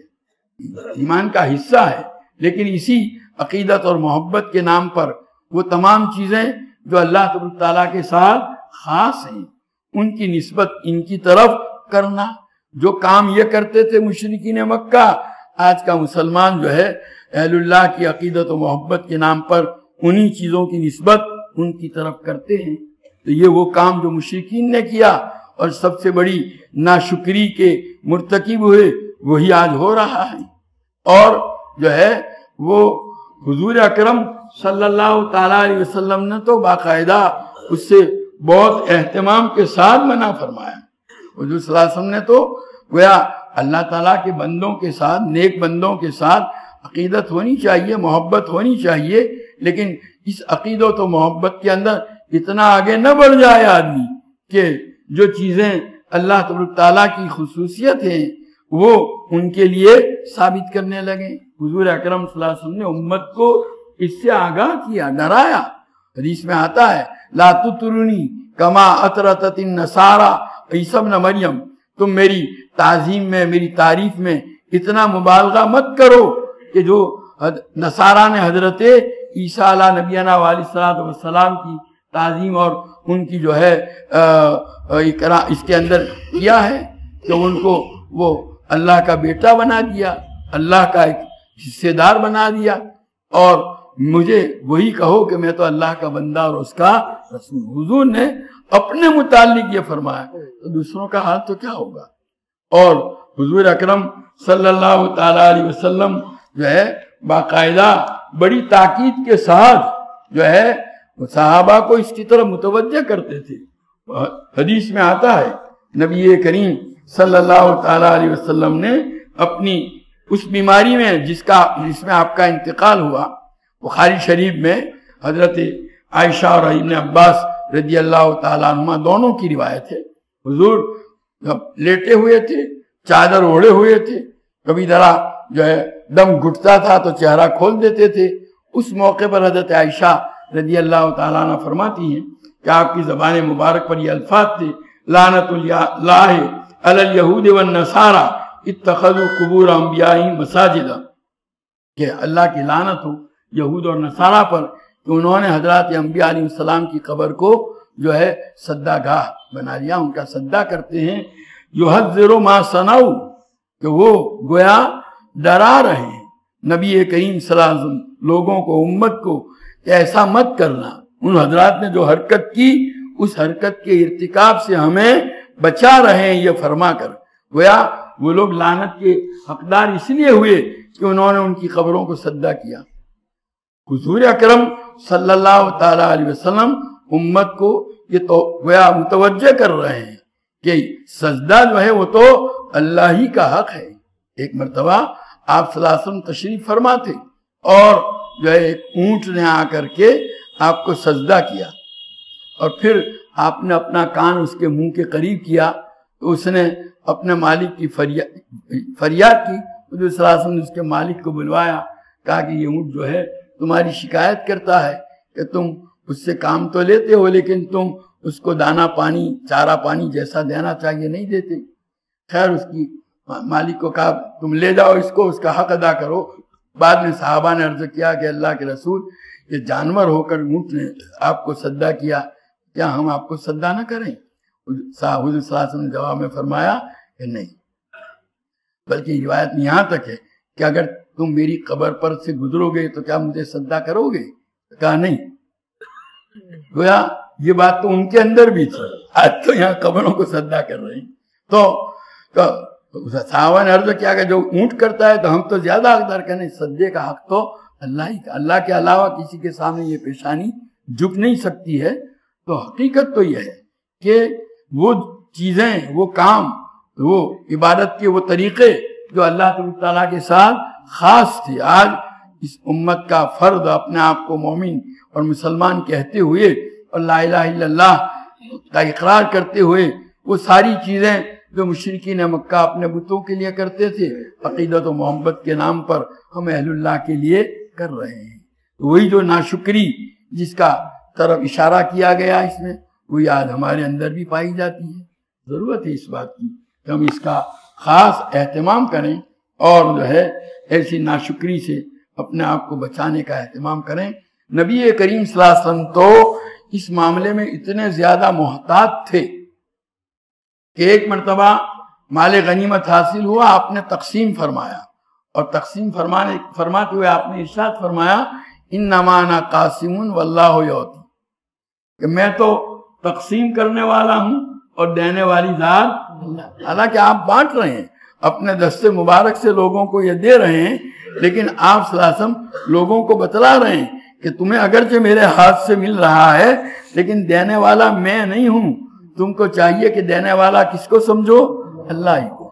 B: ایمان کا حصہ ہے۔ لیکن اسی عقیدت اور محبت کے نام پر وہ تمام چیزیں جو اللہ تبارک تعالیٰ کے ساتھ خاص ہیں ان کی نسبت ان کی طرف کرنا، جو کام یہ کرتے تھے مشرکین مکہ، آج کا مسلمان جو ہے اہل اللہ کی عقیدت و محبت کے نام پر انہی چیزوں کی نسبت ان کی طرف کرتے ہیں۔ تو یہ وہ کام جو مشرکین نے کیا اور سب سے بڑی ناشکری کے مرتکب ہوئے، وہی آج ہو رہا ہے۔ اور جو ہے وہ حضور اکرم صلی اللہ تعالیٰ علیہ وسلم نے تو باقاعدہ اس سے بہت اہتمام کے ساتھ منع فرمایا۔ حضور صلی اللہ علیہ وسلم نے تو گویا اللہ تعالیٰ کے بندوں کے ساتھ، نیک بندوں کے ساتھ عقیدت ہونی چاہیے، محبت ہونی چاہیے، لیکن اس عقیدت و محبت کے اندر اتنا آگے نہ بڑھ جائے آدمی کہ جو چیزیں اللہ تبارک تعالیٰ کی خصوصیت ہیں وہ ان کے لیے ثابت کرنے لگیں۔ حضور اکرم صلی اللہ علیہ وسلم نے امت کو اس سے آگاہ کیا، ڈرایا۔ حدیث میں آتا ہے لا تطرونی کما اطرت النصارى عیسی ابن مریم، تم میری تعظیم میں، میری تعریف میں اتنا مبالغہ مت کرو کہ جو نصارہ نے حضرت عیسیٰ علیہ نبینا علیہ السلام کی تعظیم اور ان کی جو ہے اس کے اندر کیا ہے کہ ان کو وہ اللہ کا بیٹا بنا دیا، اللہ کا ایک حصے دار بنا دیا، اور مجھے وہی کہو کہ میں تو اللہ کا بندہ اور اس کا رسول۔ حضور نے اپنے متعلق یہ فرمایا، تو دوسروں کا حال تو کیا ہوگا۔ اور حضور اکرم صلی اللہ تعالیٰ علیہ وسلم جو ہے باقاعدہ بڑی تاکید کے ساتھ جو ہے صحابہ کو اس کی طرف متوجہ کرتے تھے۔ حدیث میں آتا ہے نبی کریم صلی اللہ تعالیٰ علیہ وسلم نے اپنی اس بیماری میں جس کا جس میں آپ کا انتقال ہوا، بخاری شریف میں حضرت عائشہ اور ابن عباس رضی اللہ تعالیٰ عنہما دونوں کی روایت ہے، حضور جب لیٹے ہوئے تھے، چادر اوڑھے ہوئے تھے، کبھی ذرا جو ہے دم گھٹتا تھا تو چہرہ کھول دیتے تھے۔ اس موقع پر حضرت عائشہ رضی اللہ تعالیٰ عنہ فرماتی ہیں کہ آپ کی زبان مبارک پر یہ الفاظ تھے لعنت اللہ علی الیہود والنصارى اتخذوا قبور انبیائہم مساجدا، کہ اللہ کی لعنت ہو یہود اور نصارہ پر کہ انہوں نے حضرات انبیاء علیہ السلام کی قبر کو جو ہے سجدہ گاہ بنا لیا، ان کا سجدہ کرتے ہیں۔ یحذر ما صنعوا، کہ وہ گویا ڈرا رہے ہیں نبی کریم صلی اللہ علیہ وسلم لوگوں کو، امت کو، کہ ایسا مت کرنا۔ ان حضرات نے جو حرکت کی اس حرکت کے ارتکاب سے ہمیں بچا رہے ہیں یہ فرما کر، گویا وہ لوگ لعنت کے حقدار اس لیے ہوئے کہ انہوں نے ان کی قبروں کو سجدہ کیا۔ حضور اکرم صلی اللہ تعالیٰ علیہ وسلم امت کو یہ تو گویا متوجہ کر رہے ہیں کہ سجدہ جو ہے وہ تو اللہ ہی کا حق ہے۔ ایک مرتبہ آپ صلی اللہ علیہ وسلم تشریف فرما تھے اور جو ہے ایک اونٹ نے آ کر کے آپ کو سجدہ کیا، اور پھر آپ نے اپنا کان اس کے منہ کے قریب کیا تو اس نے اپنے مالک کی فریاد کی. حضور صلی اللہ علیہ وسلم نے اس کے مالک کو بلوایا, کہا کہ یہ اونٹ جو ہے تمہاری شکایت کرتا ہے کہ تم اس سے کام تو لیتے ہو لیکن تم اس کو دانا پانی چارہ پانی جیسا دینا چاہیے نہیں دیتے. خیر اس کی مالک کو کہا تم لے جاؤ اس کو, اس کا حق ادا کرو. بعد میں صحابہ نے عرض کیا کہ اللہ کے رسول یہ جانور ہو کر اونٹ نے آپ کو سجدہ کیا, کیا ہم آپ کو سجدہ نہ کریں؟ حضور صلی اللہ علیہ وسلم نے جواب میں فرمایا کہ نہیں, بلکہ روایت میں یہاں تک ہے کہ اگر تم میری قبر پر سے گزرو گے تو کیا مجھے سجدہ کرو گے؟ کہا نہیں. گویا یہ بات تو ان کے اندر بھی تھی, آج تو یہاں قبروں کو سجدہ کر رہے ہیں. تو صحابہ نے عرض کیا کہ جو اونٹ کرتا ہے تو ہم تو زیادہ حقدار کریں, سجدے کا حق تو اللہ ہی کا, اللہ کے علاوہ کسی کے سامنے یہ پیشانی جھک نہیں سکتی ہے. تو حقیقت تو یہ ہے کہ وہ چیزیں, وہ کام, وہ عبادت کے وہ طریقے جو اللہ تعالیٰ کے ساتھ خاص تھے, آج اس امت کا فرد اپنے آپ کو مومن اور مسلمان کہتے ہوئے اور لا الہ الا اللہ کا اقرار کرتے ہوئے وہ ساری چیزیں جو مشرکین مکہ اپنے بتوں کے لیے کرتے تھے, عقیدت و محبت کے نام پر ہم اہل اللہ کے لیے کر رہے ہیں. وہی جو ناشکری جس کا طرف اشارہ کیا گیا اس میں, وہی آج ہمارے اندر بھی پائی جاتی ہے. ضرورت ہے اس بات کی کہ ہم اس کا خاص اہتمام کریں اور جو ہے ایسی ناشکری سے اپنے آپ کو بچانے کا اہتمام کریں. نبی کریم صلی اللہ علیہ وسلم تو اس معاملے میں اتنے زیادہ محتاط تھے کہ ایک مرتبہ مال غنیمت حاصل ہوا, آپ نے تقسیم فرمایا اور تقسیم فرمانے فرماتے ہوئے آپ نے ارشاد فرمایا انما انا قاسم واللہ یعطی, کہ میں تو تقسیم کرنے والا ہوں اور دینے والی ذات اللہ. حالانکہ آپ بانٹ رہے ہیں اپنے دستے مبارک سے, لوگوں کو یہ دے رہے ہیں, لیکن آپ صلی اللہ علیہ وسلم لوگوں کو بتلا رہے ہیں کہ تمہیں اگرچہ میرے ہاتھ سے مل رہا ہے لیکن دینے والا میں نہیں ہوں. تم کو چاہیے کہ دینے والا کس کو سمجھو؟ اللہ ہی کو.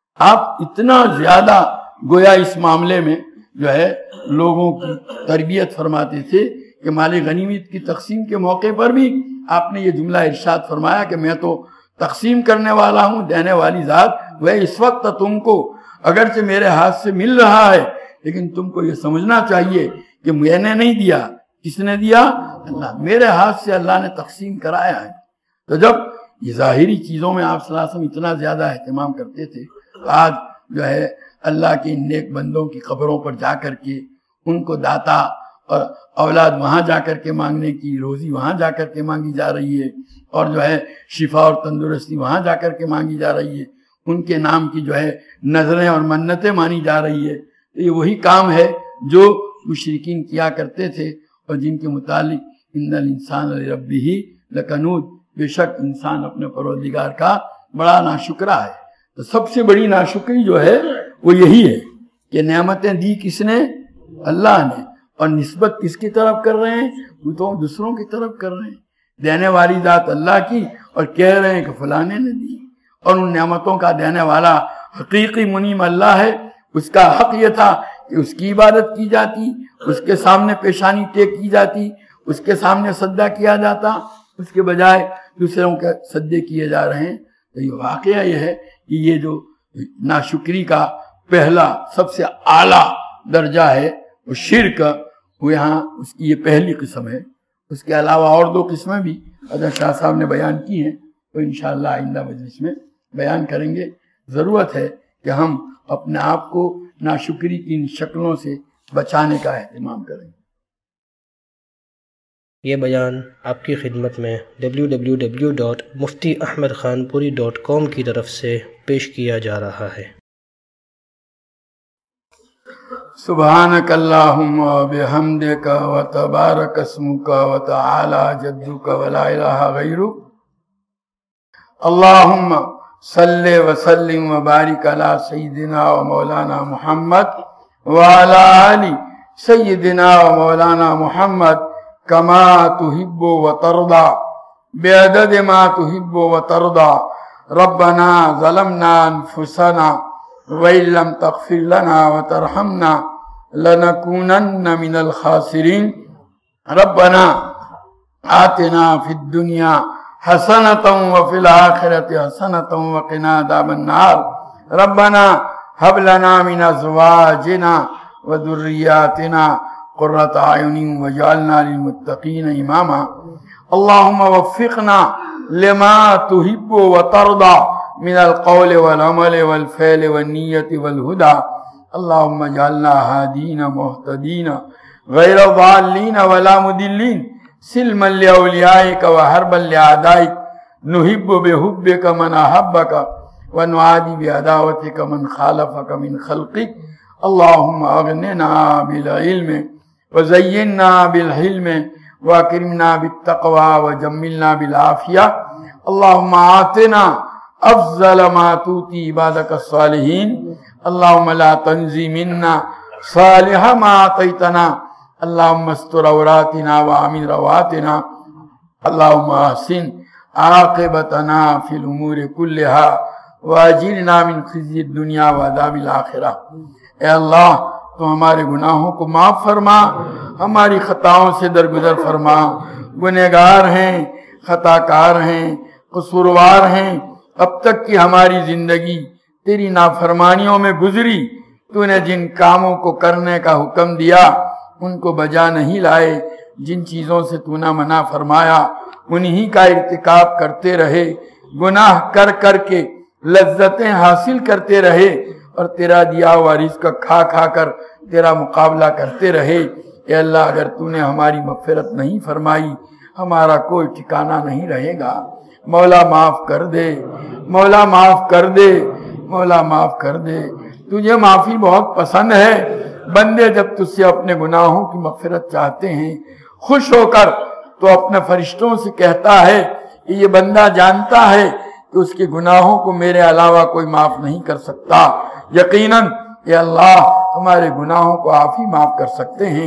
B: آپ اتنا زیادہ گویا اس معاملے میں جو ہے لوگوں کی تربیت فرماتے تھے کہ مال غنیمت کی تقسیم کے موقع پر بھی آپ نے یہ جملہ ارشاد فرمایا کہ میں تو تقسیم کرنے والا ہوں, دینے والی ذات وہ. اس وقت تم کو اگرچہ میرے ہاتھ سے مل رہا ہے لیکن تم کو یہ سمجھنا چاہیے کہ میں نے نہیں دیا, کس نے دیا؟ اللہ. میرے ہاتھ سے اللہ نے تقسیم کرایا ہے. تو جب یہ ظاہری چیزوں میں آپ صلی اللہ علیہ وسلم اتنا زیادہ اہتمام کرتے تھے, آج جو ہے اللہ کے نیک بندوں کی قبروں پر جا کر کے ان کو داتا اور اولاد وہاں جا کر کے مانگنے کی, روزی وہاں جا کر کے مانگی جا رہی ہے اور جو ہے شفا اور تندرستی وہاں جا کر کے مانگی جا رہی ہے, ان کے نام کی جو ہے نظریں اور منتیں مانی جا رہی ہے. تو یہ وہی کام ہے جو مشرکین کیا کرتے تھے اور جن کے متعلق ان الانسان لربہ لکنود, بے شک انسان اپنے پروردگار کا بڑا ناشکرا ہے. تو سب سے بڑی ناشکری جو ہے وہ یہی ہے کہ نعمتیں دی کس نے؟ اللہ نے, اور نسبت کس کی طرف کر رہے ہیں؟ وہ تو دوسروں کی طرف کر رہے ہیں. دینے والی ذات اللہ کی اور کہہ رہے ہیں کہ فلانے نے دی, اور ان نعمتوں کا دینے والا حقیقی منعم اللہ ہے. اس کا حق یہ تھا کہ اس کی عبادت کی جاتی, اس کے سامنے پیشانی ٹیک کی جاتی, اس کے سامنے سجدہ کیا جاتا, اس کے بجائے دوسروں کے سجدے کیے جا رہے ہیں. تو یہ واقعہ یہ ہے کہ یہ جو ناشکری کا پہلا سب سے اعلیٰ درجہ ہے وہ شرک, وہ یہاں اس کی یہ پہلی قسم ہے. اس کے علاوہ اور دو قسمیں بھی حضرت شاہ صاحب نے بیان کی ہیں, تو انشاءاللہ آئندہ مجلس میں بیان کریں گے. ضرورت ہے کہ ہم اپنے آپ کو ناشکری کی ان شکلوں سے بچانے کا اہتمام کریں.
A: یہ بیان آپ کی خدمت میں W W W dot Mufti Ahmad Khanpuri dot کام کی طرف سے پیش کیا جا رہا ہے.
B: سبحانک اللہم و بحمدک و تبارک اسمک و تعالی جدک و لا الہ غیرک. اللہم صلی وسلم و بارک علی سیدنا و مولانا محمد و علی آل سیدنا و مولانا محمد کما تحب و ترضى بعدد ما تحب و ترضى. ربنا ظلمنا انفسنا وإن لم تغفر لنا وترحمنا لنكونن من الخاسرين. ربنا آتنا في الدنيا حسنة وفي الآخرة حسنة وقنا عذاب النار ربنا هب لنا من أزواجنا وذرياتنا قرة أعين واجعلنا للمتقين إماما اللهم وفقنا لما تحب وترضى من القول والعمل والفعل والنية والهدى اللهم اجعلنا هادين مهتدين غير ضالين ولا مضلين سلما لأوليائك وحربا لأعدائك نحب بحبك من أحبك ونعادي بعداوتك من خالفك من خلقك اللهم أغننا بالعلم وزينا بالحلم واكرمنا بالتقوى وجملنا بالعافية اللهم آتنا أفضل ما تؤتي عبادك الصالحين اللهم لا تنزي منا صالح ما أعطيتنا اللهم استر عوراتنا وآمن رواتنا اللهم أحسن عاقبتنا في الأمور كلها واجرنا من خزي الدنيا وعذاب الآخرة اے اللہ تو ہمارے گناہوں کو معاف فرما ہماری خطاؤں سے درگزر فرما گنہگار ہیں خطا کار ہیں قصوروار ہیں اب تک کی ہماری زندگی تیری نافرمانیوں میں گزری تو نے جن کاموں کو کرنے کا حکم دیا ان کو بجا نہیں لائے جن چیزوں سے تو نے منع فرمایا انہی کا ارتکاب کرتے رہے گناہ کر کر کے لذتیں حاصل کرتے رہے اور تیرا دیا ہوا رزق کھا کھا کر تیرا مقابلہ کرتے رہے اے اللہ اگر تو نے ہماری مغفرت نہیں فرمائی ہمارا کوئی ٹھکانہ نہیں رہے گا مولا معاف کر دے مولا معاف کر دے مولا معاف کر دے تجھے معافی بہت پسند ہے بندے جب تجھ سے اپنے گناہوں کی مغفرت چاہتے ہیں خوش ہو کر تو اپنے فرشتوں سے کہتا ہے کہ یہ بندہ جانتا ہے کہ اس کے گناہوں کو میرے علاوہ کوئی معاف نہیں کر سکتا یقیناً اے اللہ ہمارے گناہوں کو آپ ہی معاف کر سکتے ہیں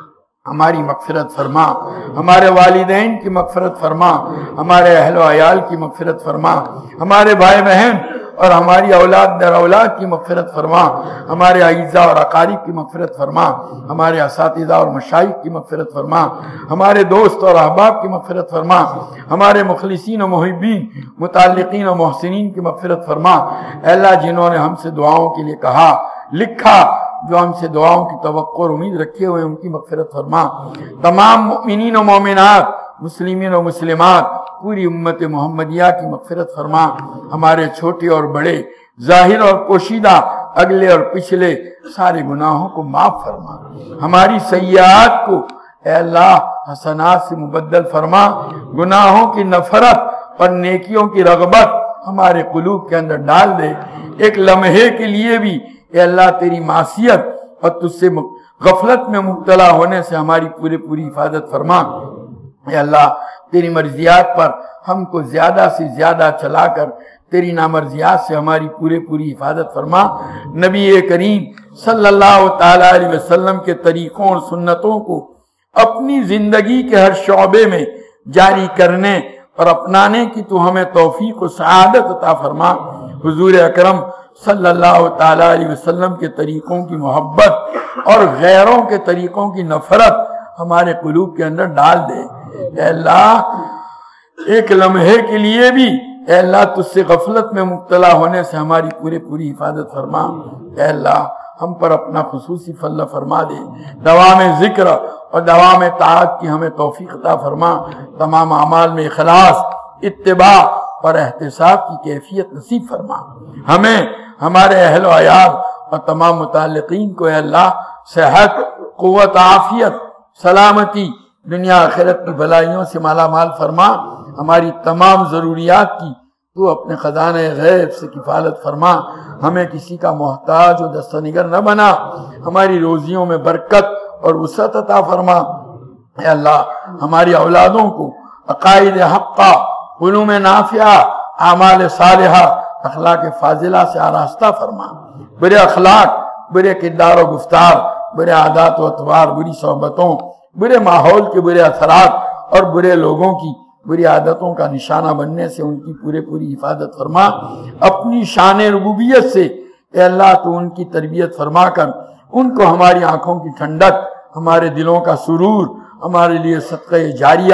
B: ہماری مغفرت فرما ہمارے والدین کی مغفرت فرما ہمارے اہل و عیال کی مغفرت فرما ہمارے بھائی بہن اور ہماری اولاد در اولاد کی مغفرت فرما ہمارے اعزاء اور اقارب کی مغفرت فرما ہمارے اساتذہ اور مشائخ کی مغفرت فرما ہمارے دوست اور احباب کی مغفرت فرما ہمارے مخلصین و محبین متعلقین و محسنین کی مغفرت فرما اے اللہ جنہوں نے ہم سے دعاؤں کے لیے کہا لکھا جو ہم سے دعاؤں کی توقع اور امید رکھے ہوئے ان کی مغفرت فرما تمام مؤمنین و مومنات مسلمین و مسلمات پوری امت محمدیہ کی مغفرت فرما ہمارے چھوٹے اور بڑے ظاہر اور پوشیدہ اگلے اور پچھلے سارے گناہوں کو معاف فرما ہماری سیئات کو اے اللہ حسنات سے مبدل فرما گناہوں کی نفرت اور نیکیوں کی رغبت ہمارے قلوب کے اندر ڈال دے ایک لمحے کے لیے بھی اے اللہ تیری معصیت اور تجھ سے غفلت میں مبتلا ہونے سے ہماری پورے پوری حفاظت فرما اے اللہ تیری مرضیات پر ہم کو زیادہ سے زیادہ چلا کر تیری نامرضیات سے ہماری پورے پوری حفاظت فرما نبی کریم صلی اللہ تعالی علیہ وسلم کے طریقوں اور سنتوں کو اپنی زندگی کے ہر شعبے میں جاری کرنے اور اپنانے کی تو ہمیں توفیق و سعادت عطا فرما حضور اکرم صلی اللہ تعالی علیہ وسلم کے طریقوں کی محبت اور غیروں کے طریقوں کی نفرت ہمارے قلوب کے اندر ڈال دے اے اللہ ایک لمحے کے لیے بھی اے اللہ تجھ سے غفلت میں مبتلا ہونے سے ہماری پورے پوری حفاظت فرما اے اللہ ہم پر اپنا خصوصی فضل فرما دے دوام ذکر اور دوام طاعت کی ہمیں توفیق عطا فرما تمام اعمال میں اخلاص اتباع اور احتساب کی کیفیت نصیب فرما ہمیں ہمارے اہل و عیال اور تمام متعلقین کو اے اللہ صحت قوت عافیت سلامتی دنیا آخرت کی بھلائیوں سے مالا مال فرما ہماری تمام ضروریات کی تو اپنے خزانہ غیب سے کفالت فرما ہمیں کسی کا محتاج و دستہ نگر نہ بنا ہماری روزیوں میں برکت اور وسعت عطا فرما اے اللہ ہماری اولادوں کو عقائد حقہ علوم نافعہ اعمال صالحہ اخلاق فاضلہ سے آراستہ فرما برے اخلاق برے کردار و گفتار برے عادات و اطوار بری صحبتوں برے ماحول کے برے اثرات اور برے لوگوں کی بری عادتوں کا نشانہ بننے سے ان کی پورے پوری حفاظت فرما اپنی شان ربوبیت سے اے اللہ تو ان کی تربیت فرما کر ان کو ہماری آنکھوں کی ٹھنڈک ہمارے دلوں کا سرور ہمارے لیے صدقہ جاریہ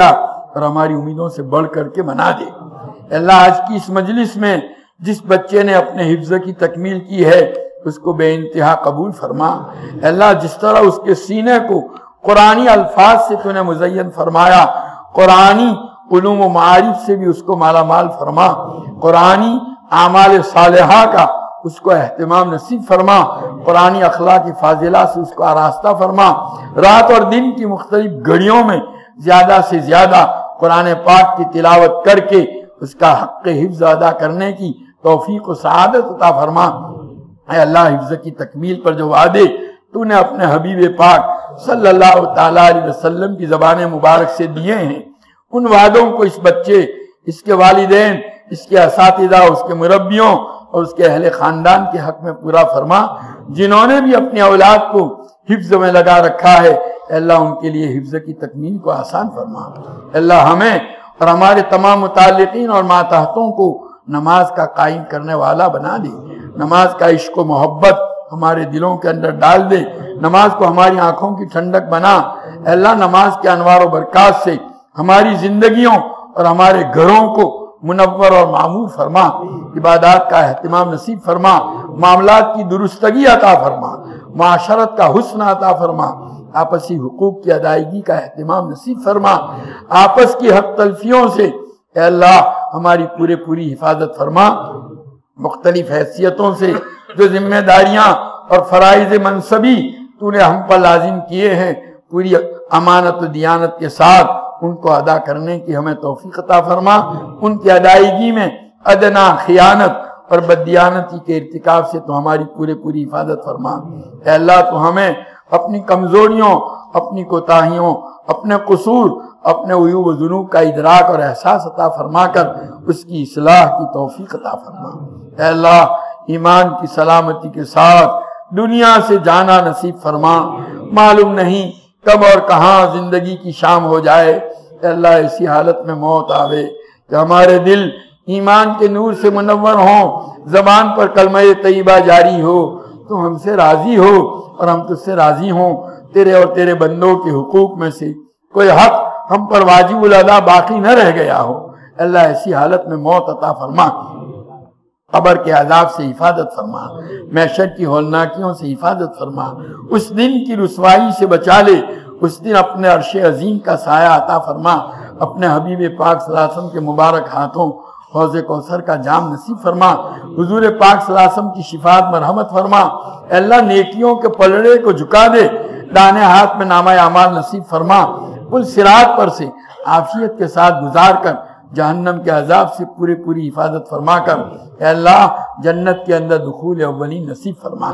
B: اور ہماری امیدوں سے بڑھ کر کے بنا دے۔ اللہ آج کی اس مجلس میں جس بچے نے اپنے حفظ کی تکمیل کی ہے اس کو بے انتہا قبول فرما۔ اللہ جس طرح اس کے سینے کو قرآنی الفاظ سے تو نے مزین فرمایا، قرآنی علوم و معارف سے بھی اس کو مالا مال فرما، قرآنی اعمال صالحہ کا اس کو اہتمام نصیب فرما، قرآنی اخلاق فاضلہ سے اس کو آراستہ فرما، رات اور دن کی مختلف گھڑیوں میں زیادہ سے زیادہ قرآن پاک کی تلاوت کر کے اس کا حق حفظ ادا کرنے کی توفیق و سعادت عطا فرما۔ اے اللہ حفظ کی تکمیل پر جو وعدے تو نے اپنے حبیب پاک صلی اللہ تعالیٰ علیہ وسلم کی زبان مبارک سے دیے ہیں، ان وعدوں کو اس بچے، اس کے والدین، اس کے اساتذہ، اس کے مربیوں اور اس کے اہل خاندان کے حق میں پورا فرما۔ جنہوں نے بھی اپنی اولاد کو حفظ میں لگا رکھا ہے اے اللہ ان کے لیے حفظ کی تکمیل کو آسان فرما۔ اے اللہ ہمیں اور ہمارے تمام متعلقین اور ماتحتوں کو نماز کا قائم کرنے والا بنا دے، نماز کا عشق و محبت ہمارے دلوں کے اندر ڈال دے، نماز کو ہماری آنکھوں کی ٹھنڈک بنا۔ اے اللہ نماز کے انوار و برکات سے ہماری زندگیوں اور ہمارے گھروں کو منور اور معمور فرما، عبادات کا اہتمام نصیب فرما، معاملات کی درستگی عطا فرما، معاشرت کا حسن عطا فرما، آپسی حقوق کی ادائیگی کا اہتمام نصیب فرما، آپس کی حق تلفیوں سے اے اللہ ہماری پورے پوری حفاظت فرما، مختلف حیثیتوں سے جو ذمہ داریاں اور فرائض منصبی تو نے ہم پر لازم کیے ہیں پوری امانت و دیانت کے ساتھ ان کو ادا کرنے کی ہمیں توفیق عطا فرما، ان کی ادائیگی میں ادنا خیانت اور بددیانتی کے ارتکاب سے تو ہماری پورے پوری حفاظت فرما۔ اے اللہ تو ہمیں اپنی کمزوریوں، اپنی کوتاہیوں، اپنے قصور، اپنے عیوب و ذنوب کا ادراک اور احساس عطا فرما کر اس کی اصلاح کی توفیق عطا فرما۔ اے اللہ ایمان کی سلامتی کے ساتھ دنیا سے جانا نصیب فرما، معلوم نہیں کب اور کہاں زندگی کی شام ہو جائے۔ اے اللہ ایسی حالت میں موت آوے کہ ہمارے دل ایمان کے نور سے منور ہوں، زبان پر کلمہ طیبہ جاری ہو، تو ہم سے راضی ہو اور ہم تجھ سے راضی ہوں، تیرے اور تیرے بندوں کے حقوق میں سے کوئی حق ہم پر واجب الادا باقی نہ رہ گیا ہو۔ اے اللہ ایسی حالت میں موت عطا فرما، قبر کے عذاب سے حفاظت فرما، محشر کی ہولناکیوں سے حفاظت فرما، اس دن کی رسوائی سے بچا لے، اس دن اپنے عرش عظیم کا سایہ عطا فرما، اپنے حبیب پاک صلی اللہ علیہ وسلم کے مبارک ہاتھوں حوض کوثر کا جام نصیب فرما، حضور پاک صلی اللہ علیہ وسلم کی شفاعت مرحمت فرما۔ اے اللہ نیکیوں کے پلڑے کو جھکا دے، دانے ہاتھ میں نامہ اعمال نصیب فرما، پل صراط پر سے عافیت کے ساتھ گزار کر جہنم کے عذاب سے پوری پوری حفاظت فرما کر اے اللہ جنت کے اندر دخول اولین نصیب فرما۔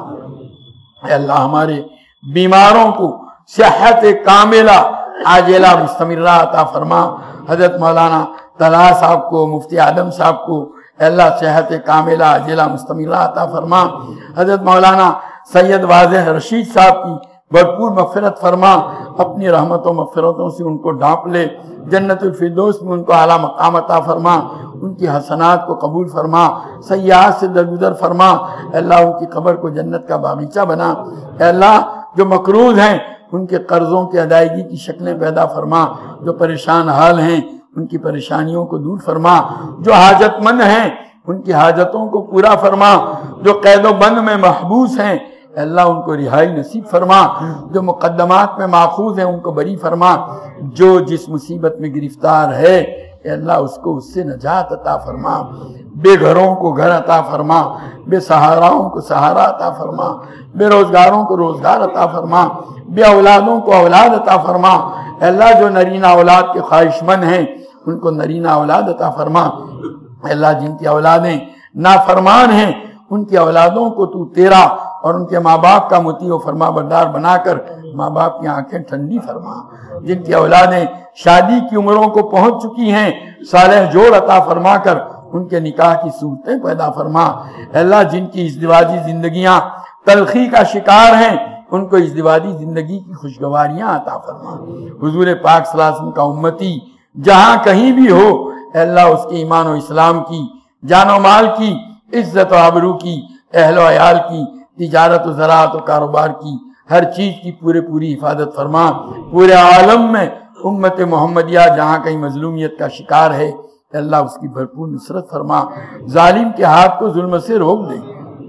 B: اے اللہ ہمارے بیماروں کو صحت کاملہ عاجلہ مستمرہ عطا فرما، حضرت مولانا طلحہ صاحب کو، مفتی آدم صاحب کو اے اللہ صحت کاملہ عاجلہ مستمرہ عطا فرما، حضرت مولانا سید واضح رشید صاحب کی بھرپور مغفرت فرما، اپنی رحمت و مغفرتوں سے ان کو ڈھانپ لے، جنت الفردوس میں ان کو اعلیٰ مقام عطا فرما، ان کی حسنات کو قبول فرما، سیاحت سے درگزر فرما، اے اللہ ان کی قبر کو جنت کا باغیچہ بنا، اے اللہ جو مقروض ہیں ان کے قرضوں کی ادائیگی کی شکلیں پیدا فرما، جو پریشان حال ہیں ان کی پریشانیوں کو دور فرما، جو حاجت مند ہیں ان کی حاجتوں کو پورا فرما، جو قید و بند میں محبوس ہیں اے اللہ ان کو رہائی نصیب فرما، جو مقدمات میں ماخوذ ہیں ان کو بری فرما، جو جس مصیبت میں گرفتار ہے اے اللہ اس کو اس سے نجات عطا فرما، بے گھروں کو گھر عطا فرما، بے سہاراؤں کو سہارا عطا فرما، بے روزگاروں کو روزگار عطا فرما، بے اولادوں کو اولاد عطا فرما، اے اللہ جو نرینہ اولاد کے خواہش مند ہیں ان کو نرینہ اولاد عطا فرما، اے اللہ جن کی اولادیں نافرمان ہیں ان کی اولادوں کو تو تیرا اور ان کے ماں باپ کا مطیع و فرما بردار بنا کر ماں باپ کی آنکھیں ٹھنڈی فرما، جن کی اولادیں شادی کی عمروں کو پہنچ چکی ہیں صالح جوڑ عطا فرما کر ان کے نکاح کی صورتیں پیدا فرما، اے اللہ جن کی ازدواجی زندگیاں تلخی کا شکار ہیں ان کو ازدواجی زندگی کی خوشگواریاں عطا فرما، حضور پاک صلی اللہ علیہ وسلم کا امتی جہاں کہیں بھی ہو اے اللہ اس کے ایمان و اسلام کی، جان و مال کی، عزت و آبرو کی، اہل و عیال کی، تجارت و زراعت و کاروبار کی، ہر چیز کی پورے پوری حفاظت فرما، پورے عالم میں امت محمدیہ جہاں کہیں مظلومیت کا شکار ہے اے اللہ اس کی بھرپور نصرت فرما، ظالم کے ہاتھ کو ظلم سے روک دے،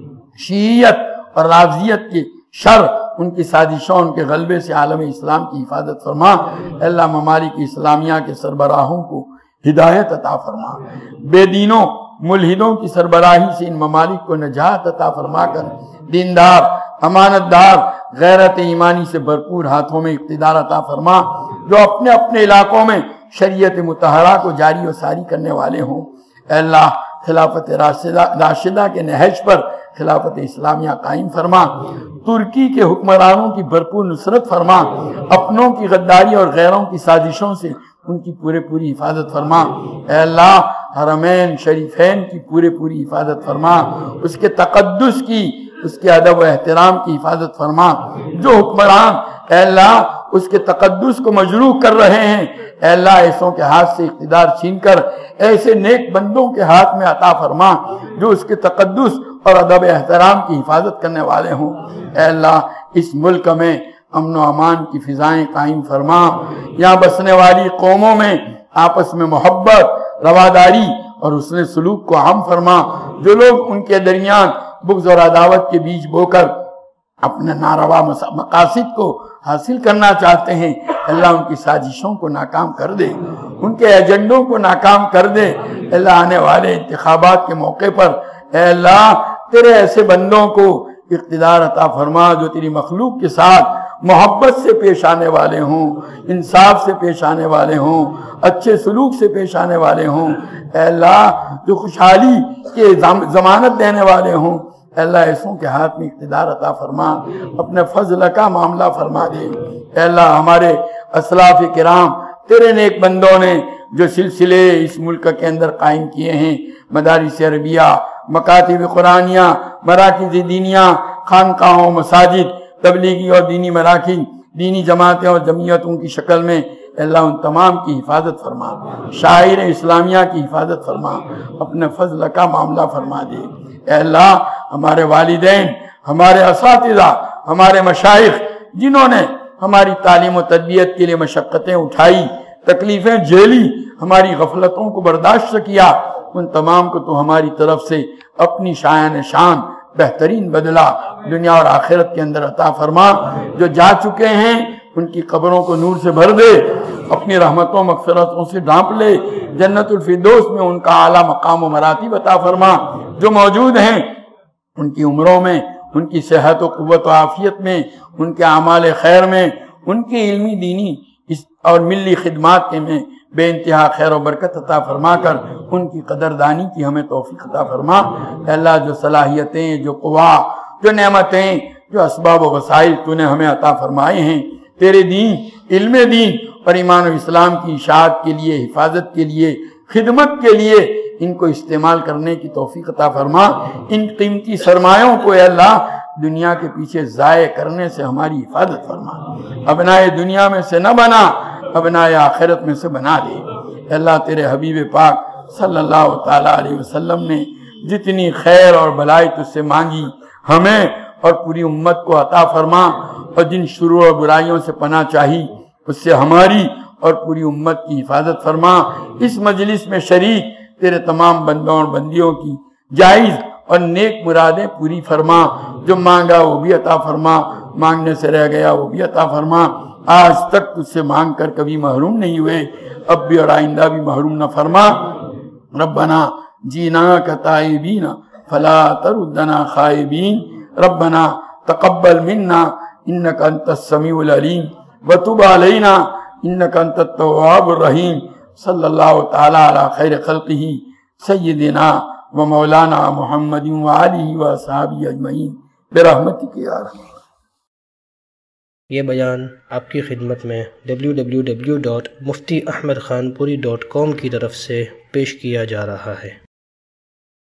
B: شیعیت اور رافضیت کے شر، ان کی سازشوں، ان کے غلبے سے عالم اسلام کی حفاظت فرما، اے اللہ ممالک اسلامیہ کے سربراہوں کو ہدایت عطا فرما، بے دینوں ملحدوں کی سربراہی سے ان ممالک کو نجات عطا فرما کر دیندار، امانت دار، غیرت ایمانی سے بھرپور ہاتھوں میں اقتدار عطا فرما، جو اپنے اپنے علاقوں میں شریعت مطہرہ کو جاری و ساری کرنے والے ہوں۔ اے اللہ خلافت راشدہ راشدہ کے نہج پر خلافت اسلامیہ قائم فرما، ترکی کے حکمرانوں کی بھرپور نصرت فرما، اپنوں کی غداری اور غیروں کی سازشوں سے ان کی پورے پوری حفاظت فرما، اے اللہ حرمین شریفین کی پورے پوری حفاظت فرما، اس کے تقدس کی، اس کے ادب و احترام کی حفاظت فرما، جو حکمران اے اللہ اس کے تقدس کو مجروح کر رہے ہیں اے اللہ ایسوں کے ہاتھ سے اقتدار چھین کر ایسے نیک بندوں کے ہاتھ میں عطا فرما جو اس کے تقدس اور ادب احترام کی حفاظت کرنے والے ہوں۔ اے اللہ اس ملک میں امن و امان کی فضائیں قائم فرما، یہاں بسنے والی قوموں میں آپس میں محبت، رواداری اور حسن سلوک کو عام فرما، جو لوگ ان کے درمیان بغض اور عداوت کے بیج بو کر اپنے ناروا مقاصد کو حاصل کرنا چاہتے ہیں اللہ ان کی سازشوں کو ناکام کر دے، ان کے ایجنڈوں کو ناکام کر دے۔ اللہ آنے والے انتخابات کے موقع پر اے اللہ تیرے ایسے بندوں کو اقتدار عطا فرما جو تیری مخلوق کے ساتھ محبت سے پیش آنے والے ہوں، انصاف سے پیش آنے والے ہوں، اچھے سلوک سے پیش آنے والے ہوں، اے اللہ جو خوشحالی کے ضمانت دینے والے ہوں۔ اے اللہ ایسوں کے ہاتھ میں اقتدار عطا فرما، اپنے فضل کا معاملہ فرما دے۔ اے اللہ ہمارے اسلاف کرام تیرے نیک بندوں نے جو سلسلے اس ملک کے اندر قائم کیے ہیں، مدارس عربیہ، مکاتب قرآنیہ، مراکز دینیہ، خانقاہوں، مساجد، تبلیغی اور دینی مراکز، دینی جماعتیں اور جمعیتوں کی شکل میں اے اللہ ان تمام کی حفاظت فرما، شاعر اسلامیہ کی حفاظت فرما، اپنے فضل کا معاملہ فرما دے۔ اے اللہ ہمارے والدین، ہمارے اساتذہ، ہمارے مشائخ جنہوں نے ہماری تعلیم و تربیت کے لیے مشقتیں اٹھائی، تکلیفیں جھیلی، ہماری غفلتوں کو برداشت کیا، ان تمام کو تو ہماری طرف سے اپنی شایان شان بہترین بدلہ دنیا اور آخرت کے اندر عطا فرما، جو جا چکے ہیں ان کی قبروں کو نور سے بھر دے، اپنی رحمتوں مغفرتوں سے ڈھانپ لے، جنت الفردوس میں ان کا اعلیٰ مقام و مراتب عطا فرما، جو موجود ہیں ان کی عمروں میں، ان کی صحت و قوت و عافیت میں، ان کے اعمال خیر میں، ان کی علمی دینی اور ملی خدمات کے میں بے انتہا خیر و برکت عطا فرما کر ان کی قدردانی کی ہمیں توفیق عطا فرما۔ اے اللہ جو صلاحیتیں، جو قوا، جو نعمتیں، جو اسباب و وسائل تو نے ہمیں عطا فرمائے ہیں تیرے دین، علم دین اور ایمان و اسلام کی اشاعت کے لیے، حفاظت کے لیے، خدمت کے لیے ان کو استعمال کرنے کی توفیق عطا فرما۔ ان قیمتی سرمایوں کو اے اللہ دنیا کے پیچھے ضائع کرنے سے ہماری حفاظت فرما، ابنائے دنیا میں سے نہ بنا، ابنائے آخرت میں سے بنا دے۔ اے اللہ تیرے حبیب پاک صلی اللہ تعالیٰ علیہ وسلم نے جتنی خیر اور بلائی تجھ سے مانگی ہمیں اور پوری امت کو عطا فرما، اور جن شرور اور برائیوں سے پناہ چاہی اس سے ہماری اور پوری امت کی حفاظت فرما۔ اس مجلس میں شریک تیرے تمام بندوں اور بندیوں کی جائز اور نیک مرادیں پوری فرما، جو مانگا وہ بھی عطا فرما، مانگنے سے رہ گیا وہ بھی عطا فرما۔ آج تک تجھ سے مانگ کر کبھی محروم نہیں ہوئے، اب بھی اور آئندہ بھی محروم نہ فرما۔ ربنا جینا کا تائبین فلا تردنا خائبین، ربنا تقبل منا انک انت السمیع العلیم وتب علینا انک انت التواب الرحیم۔ صلی اللہ تعالی علی خیر خلقہ سیدنا و مولانا محمد وآلہ وصحبہ اجمعین برحمتک یا ارحم۔
A: یہ بیان آپ کی خدمت میں W W W dot Mufti Ahmad Khanpuri dot کام کی طرف سے پیش کیا جا رہا ہے۔